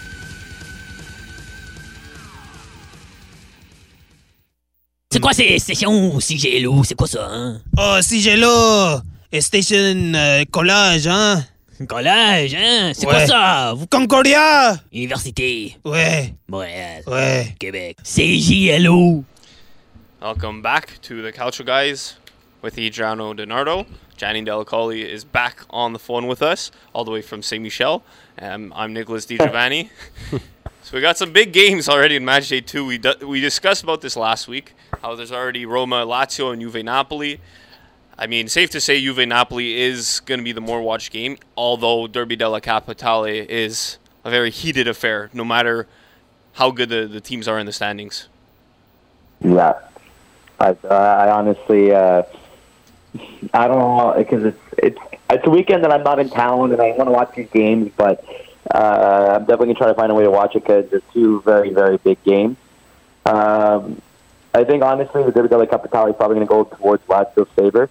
C'est quoi ces stations CJLO? C'est quoi ça, hein? Oh, CJLO! Station Collage, hein? Collage, hein? C'est ouais. quoi ça? Concordia! Université. Ouais. Montréal. Ouais. Québec. CJLO. Welcome back to the Calcio Guys with Adriano Donardo. Gianni Delacoli is back on the phone with us, all the way from Saint Michel. I'm Nicholas DiGiovanni. So we got some big games already in Match Day 2. We discussed about this last week, how there's already Roma, Lazio, and Juve Napoli. I mean, safe to say Juve Napoli is going to be the more watched game, although Derby della Capitale is a very heated affair, no matter how good the teams are in the standings. Yeah. I honestly, I don't know, because it's a weekend that I'm not in town and I want to watch these games, but I'm definitely going to try to find a way to watch it because they're 2 very, very big games. I think, honestly, the Derby della Capitale is probably going to go towards Lazio's favor.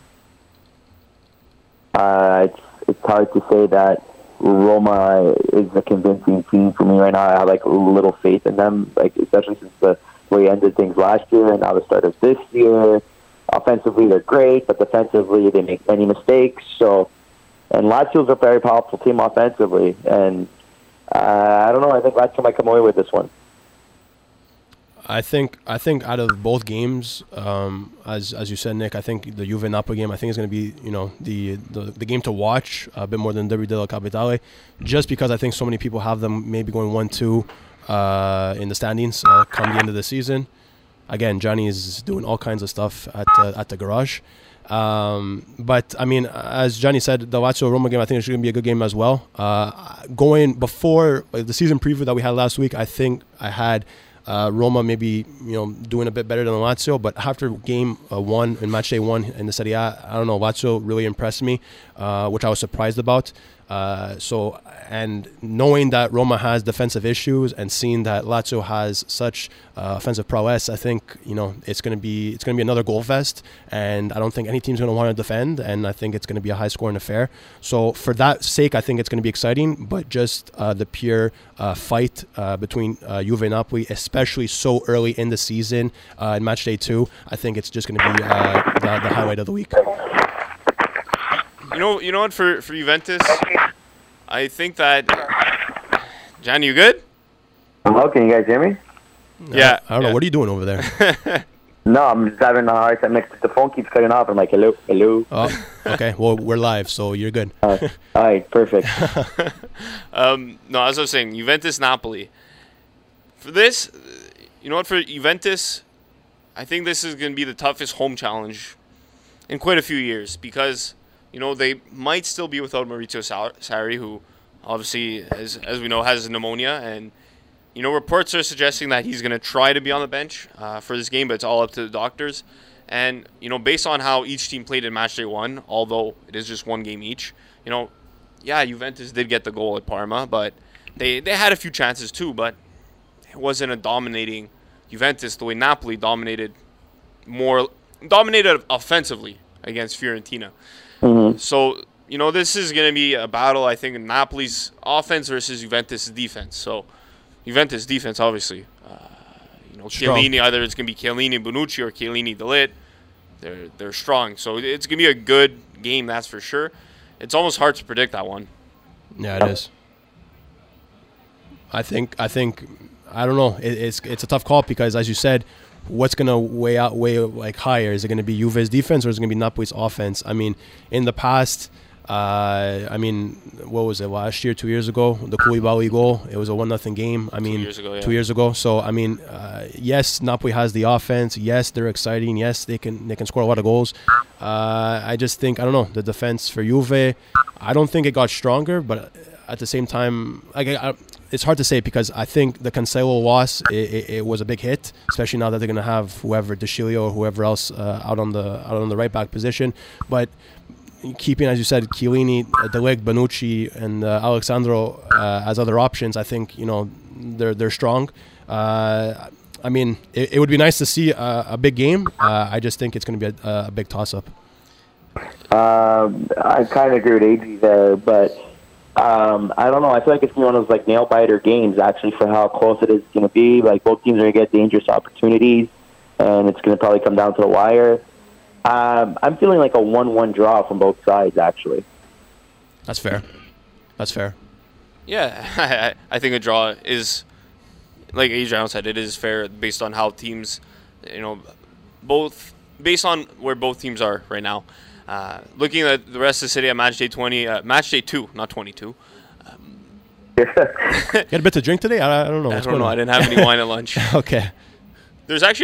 It's hard to say that Roma is a convincing team for me right now. I have little faith in them, especially since the way they ended things last year and now the start of this year. Offensively, they're great, but defensively, they make many mistakes. And Lazio's a very powerful team offensively, and I don't know. I think Lazio might come away with this one. I think out of both games, as you said, Nick, I think the Juve Napoli game, I think is going to be the game to watch a bit more than Derby della Capitale, just because I think so many people have them maybe going 1-2 in the standings come the end of the season. Again, Johnny is doing all kinds of stuff at the garage. But I mean, as Johnny said, the Lazio Roma game, I think it's going to be a good game as well. Going before the season preview that we had last week, I think I had Roma maybe doing a bit better than Lazio, but after game 1 in Match Day 1 in the Serie A, I don't know, Lazio really impressed me, which I was surprised about. And knowing that Roma has defensive issues and seeing that Lazio has such offensive prowess, I think it's going to be another goal fest, and I don't think any team's going to want to defend, and I think it's going to be a high-scoring affair. So for that sake, I think it's going to be exciting, but just the pure fight between Juve and Napoli, especially so early in the season in match day 2, I think it's just going to be the highlight of the week. You know what, for Juventus, I think that... John, you good? Hello, can you guys hear me? Yeah. I don't know. What are you doing over there? No, I'm just having a hard time. The phone keeps cutting off. I'm like, hello, hello. Oh, okay. Well, we're live, so you're good. All right, perfect. No, as I was saying, Juventus-Napoli. For this, you know what, for Juventus, I think this is going to be the toughest home challenge in quite a few years because... they might still be without Maurizio Sarri, who obviously, as we know, has pneumonia. And, reports are suggesting that he's going to try to be on the bench for this game, but it's all up to the doctors. And, based on how each team played in matchday 1, although it is just one game each, Juventus did get the goal at Parma, but they had a few chances too, but it wasn't a dominating Juventus the way Napoli dominated offensively against Fiorentina. Mm-hmm. So, this is going to be a battle, I think, in Napoli's offense versus Juventus' defense. So, Juventus' defense, obviously. Chiellini, either it's going to be Chiellini Bonucci or Chiellini De Ligt. They're strong. So, it's going to be a good game, that's for sure. It's almost hard to predict that one. Yeah, it is. I think I don't know. It's a tough call because, as you said, what's going to weigh higher? Is it going to be Juve's defense or is it going to be Napoli's offense? I mean, in the past, what was it, last year, 2 years ago, the Koulibaly goal, it was a 1-0 game. 2 years ago. So, yes, Napoli has the offense. Yes, they're exciting. Yes, they can score a lot of goals. I just think, I don't know, the defense for Juve, I don't think it got stronger, but at the same time, it's hard to say because I think the Cancelo loss, it was a big hit, especially now that they're going to have whoever, De Sciglio or whoever else out on the right back position. But keeping, as you said, Chiellini, De Ligt, Bonucci, and Alexandro as other options, I think they're strong. It would be nice to see a big game. I just think it's going to be a big toss-up. I kind of agree with AG there, but I don't know. I feel like it's one of those nail-biter games, actually, for how close it is going to be. Both teams are going to get dangerous opportunities, and it's going to probably come down to the wire. I'm feeling like a 1-1 draw from both sides, actually. That's fair. Yeah, I think a draw is, like Adriano said, it is fair based on how teams, based on where both teams are right now. Looking at the rest of the city at match day 2, not 22. You had a bit to drink today? I don't know. I don't know. I didn't have any wine at lunch. Okay. There's actually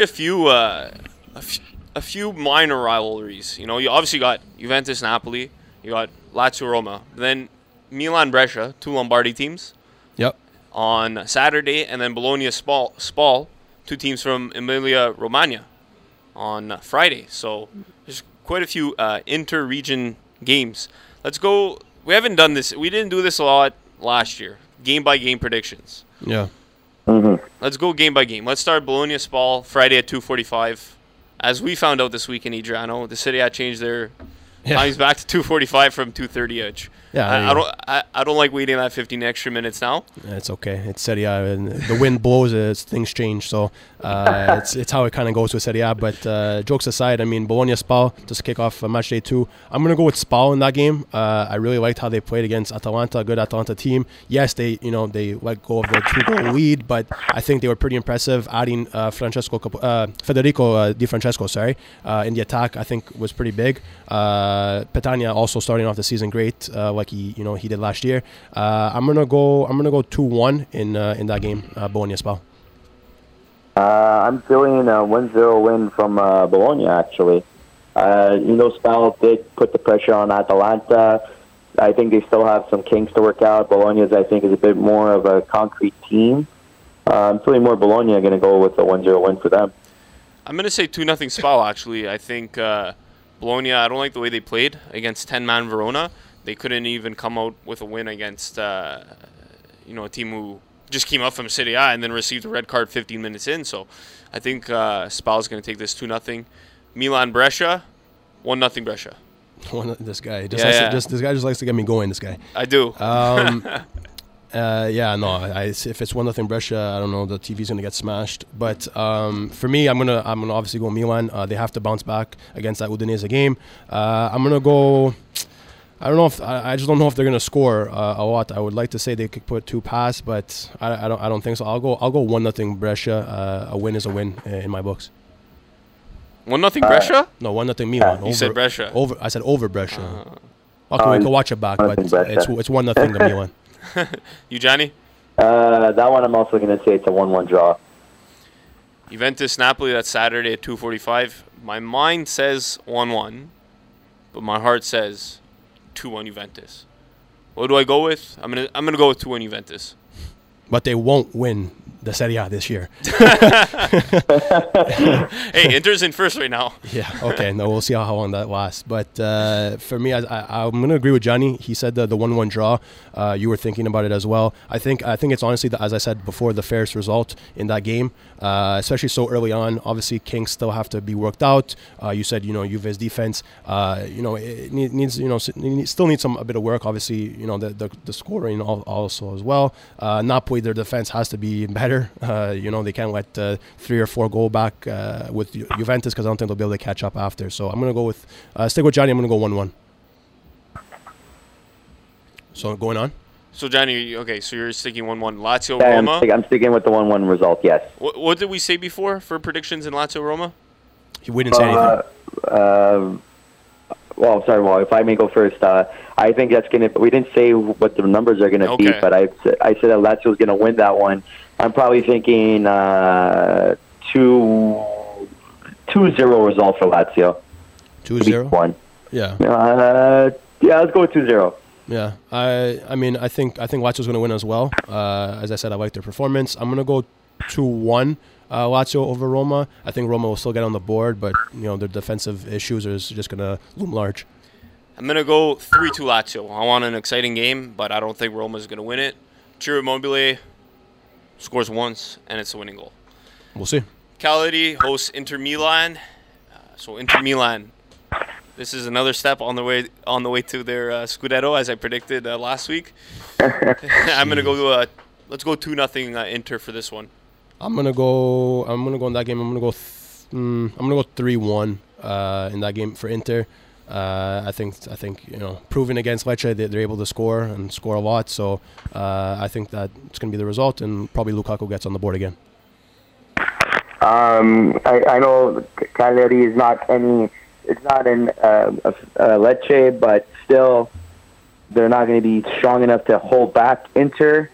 a few minor rivalries. You obviously got Juventus Napoli, you got Lazio Roma, then Milan Brescia, 2 Lombardi teams. Yep. On Saturday, and then Bologna Spal, 2 teams from Emilia Romagna on Friday. So there's quite a few inter-region games. Let's go. We haven't done this. We didn't do this a lot last year. Game-by-game predictions. Yeah. Mm-hmm. Let's go game by game. Let's start Bologna Spal Friday at 2:45. As we found out this week in Adriano, the City had changed their times back to 2:45 from 2:30 each. Yeah, I don't like waiting that 15 extra minutes now. It's okay. It's Serie A, and the wind blows, things change. So it's how it kind of goes with Serie A. But jokes aside, Bologna Spal just kick off match day 2. I'm gonna go with Spal in that game. I really liked how they played against Atalanta, a good Atalanta team. Yes, they let go of the 2-goal lead, but I think they were pretty impressive. Adding Federico Di Francesco, in the attack, I think was pretty big. Petagna also starting off the season great, like he did last year. I'm gonna go 2-1 in that game, Bologna Spal. I'm feeling a 1-0 win from Bologna, actually. Spal did put the pressure on Atalanta. I think they still have some kinks to work out. Bologna's, I think, is a bit more of a concrete team. I'm feeling more Bologna going to go with a 1-0 win for them. I'm going to say 2-0 Spal, actually. I think Bologna, I don't like the way they played against 10-man Verona. they couldn't even come out with a win against a team who just came up from Serie A and then received a red card 15 minutes in. So I think Spal's going to take this 2-0. Milan Brescia, 1-0 Brescia. This guy this guy just likes to get me going. This guy. I do. If it's 1-0 Brescia, I don't know. The TV's gonna get smashed. But for me, I'm gonna obviously go Milan. They have to bounce back against that Udinese game. I'm gonna go. I don't know if I just don't know if they're gonna score a lot. I would like to say they could put 2 past, but I don't think so. I'll go 1-0 Brescia. A win is a win in my books. 1-0 Brescia? No, 1-0 Milan. You said Brescia. I said over Brescia. Okay, we can watch it back, but it's 1-0 to Milan. You, Johnny? That one I'm also going to say it's a 1-1 draw. Juventus Napoli, that's Saturday at 2:45. My mind says 1-1, but my heart says 2-1 Juventus. What do I go with? I'm gonna go with 2-1 Juventus. But they won't win the Serie A this year. Hey, Inter's in first right now. Yeah, okay. No, we'll see how long that lasts. But for me, I'm going to agree with Johnny. He said the 1-1 draw. You were thinking about it as well. I think it's honestly, as I said before, the fairest result in that game, especially so early on. Obviously, Kings still have to be worked out. You said, Juve's defense, it needs still needs a bit of work. Obviously, the scoring also as well. Napoli, their defense has to be better. They can't let 3 or 4 go back with Juventus because I don't think they'll be able to catch up after. So I'm going to go with stick with Johnny. I'm going to go 1-1. So going on. So Johnny, okay, so you're sticking 1-1. Lazio Roma. I'm sticking with the 1-1 result. Yes. What did we say before for predictions in Lazio Roma? We didn't say anything. Well, sorry. Well, if I may go first, I think that's gonna. We didn't say what the numbers are gonna be, but I said that Lazio's gonna win that one. I'm probably thinking 2-0 result for Lazio. 2-0. 1. Yeah. Let's go with 2-0. Yeah. I think Lazio's gonna win as well. As I said, I like their performance. I'm gonna go 2-1. Lazio over Roma. I think Roma will still get on the board, but their defensive issues are just going to loom large. I'm going to go 3-2 Lazio. I want an exciting game, but I don't think Roma is going to win it. Ciro Immobile scores once, and it's a winning goal. We'll see. Cagliari hosts Inter Milan. So Inter Milan, this is another step on the way to their Scudetto, as I predicted last week. I'm going to go. Let's go 2-0 Inter for this one. I'm gonna go in that game. I'm gonna go 3-1 in that game for Inter. I think proving against Lecce they're able to score and score a lot. So I think that it's gonna be the result, and probably Lukaku gets on the board again. I know Cagliari is not in Lecce, but still they're not going to be strong enough to hold back Inter.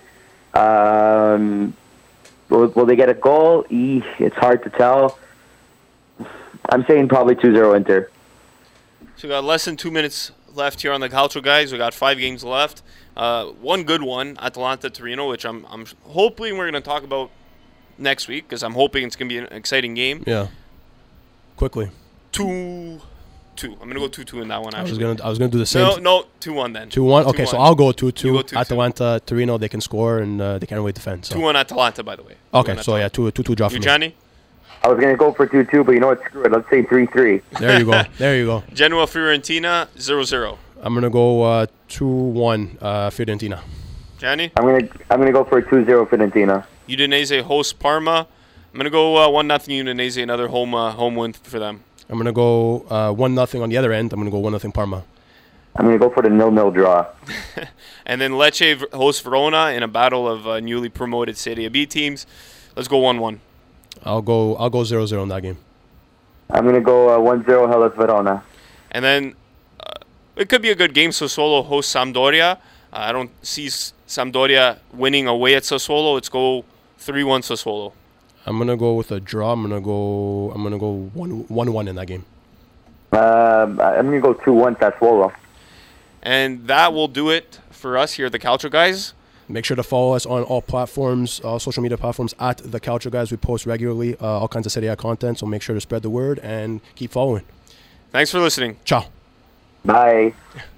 Will they get a goal? It's hard to tell. I'm saying probably 2-0 Inter. So we got less than 2 minutes left here on the Calcio, guys. We got 5 games left. One good one, Atalanta-Torino, which I'm hoping we're going to talk about next week because I'm hoping it's going to be an exciting game. Yeah. Quickly. 2-2. I'm going to go 2-2 in that one, actually. I was gonna do the same. No, 2-1 then. 2-1? Okay, 2-1. so I'll go 2-2. 2-2. Atalanta, Torino, they can score and they can't really defend. So. 2-1 Atalanta, by the way. Okay, so yeah, 2-2 draw for me. Johnny? I was going to go for 2-2, but you know what? Screw it. Let's say 3-3. There you go. Genoa-Fiorentina, 0-0. I'm going to go 2-1 Fiorentina. Johnny? I'm gonna go for a 2-0 Fiorentina. Udinese hosts Parma. I'm going to go 1-0 Udinese, another home win for them. I'm going to go 1-0 on the other end. I'm going to go 1-0 Parma. I'm going to go for the 0-0 draw. And then Lecce hosts Verona in a battle of newly promoted Serie B teams. Let's go 1-1. I'll go 0-0 in that game. I'm going to go 1-0 Hellas Verona. And then it could be a good game. Sassuolo hosts Sampdoria. I don't see Sampdoria winning away at Sassuolo. Let's go 3-1 Sassuolo. I'm gonna go with a draw. I'm gonna go 1-1 in that game. I'm gonna go 2-1 Sassuolo. And that will do it for us here at the Calcio Guys. Make sure to follow us on all platforms, all social media platforms at the Calcio Guys. We post regularly all kinds of Serie A content, so make sure to spread the word and keep following. Thanks for listening. Ciao. Bye.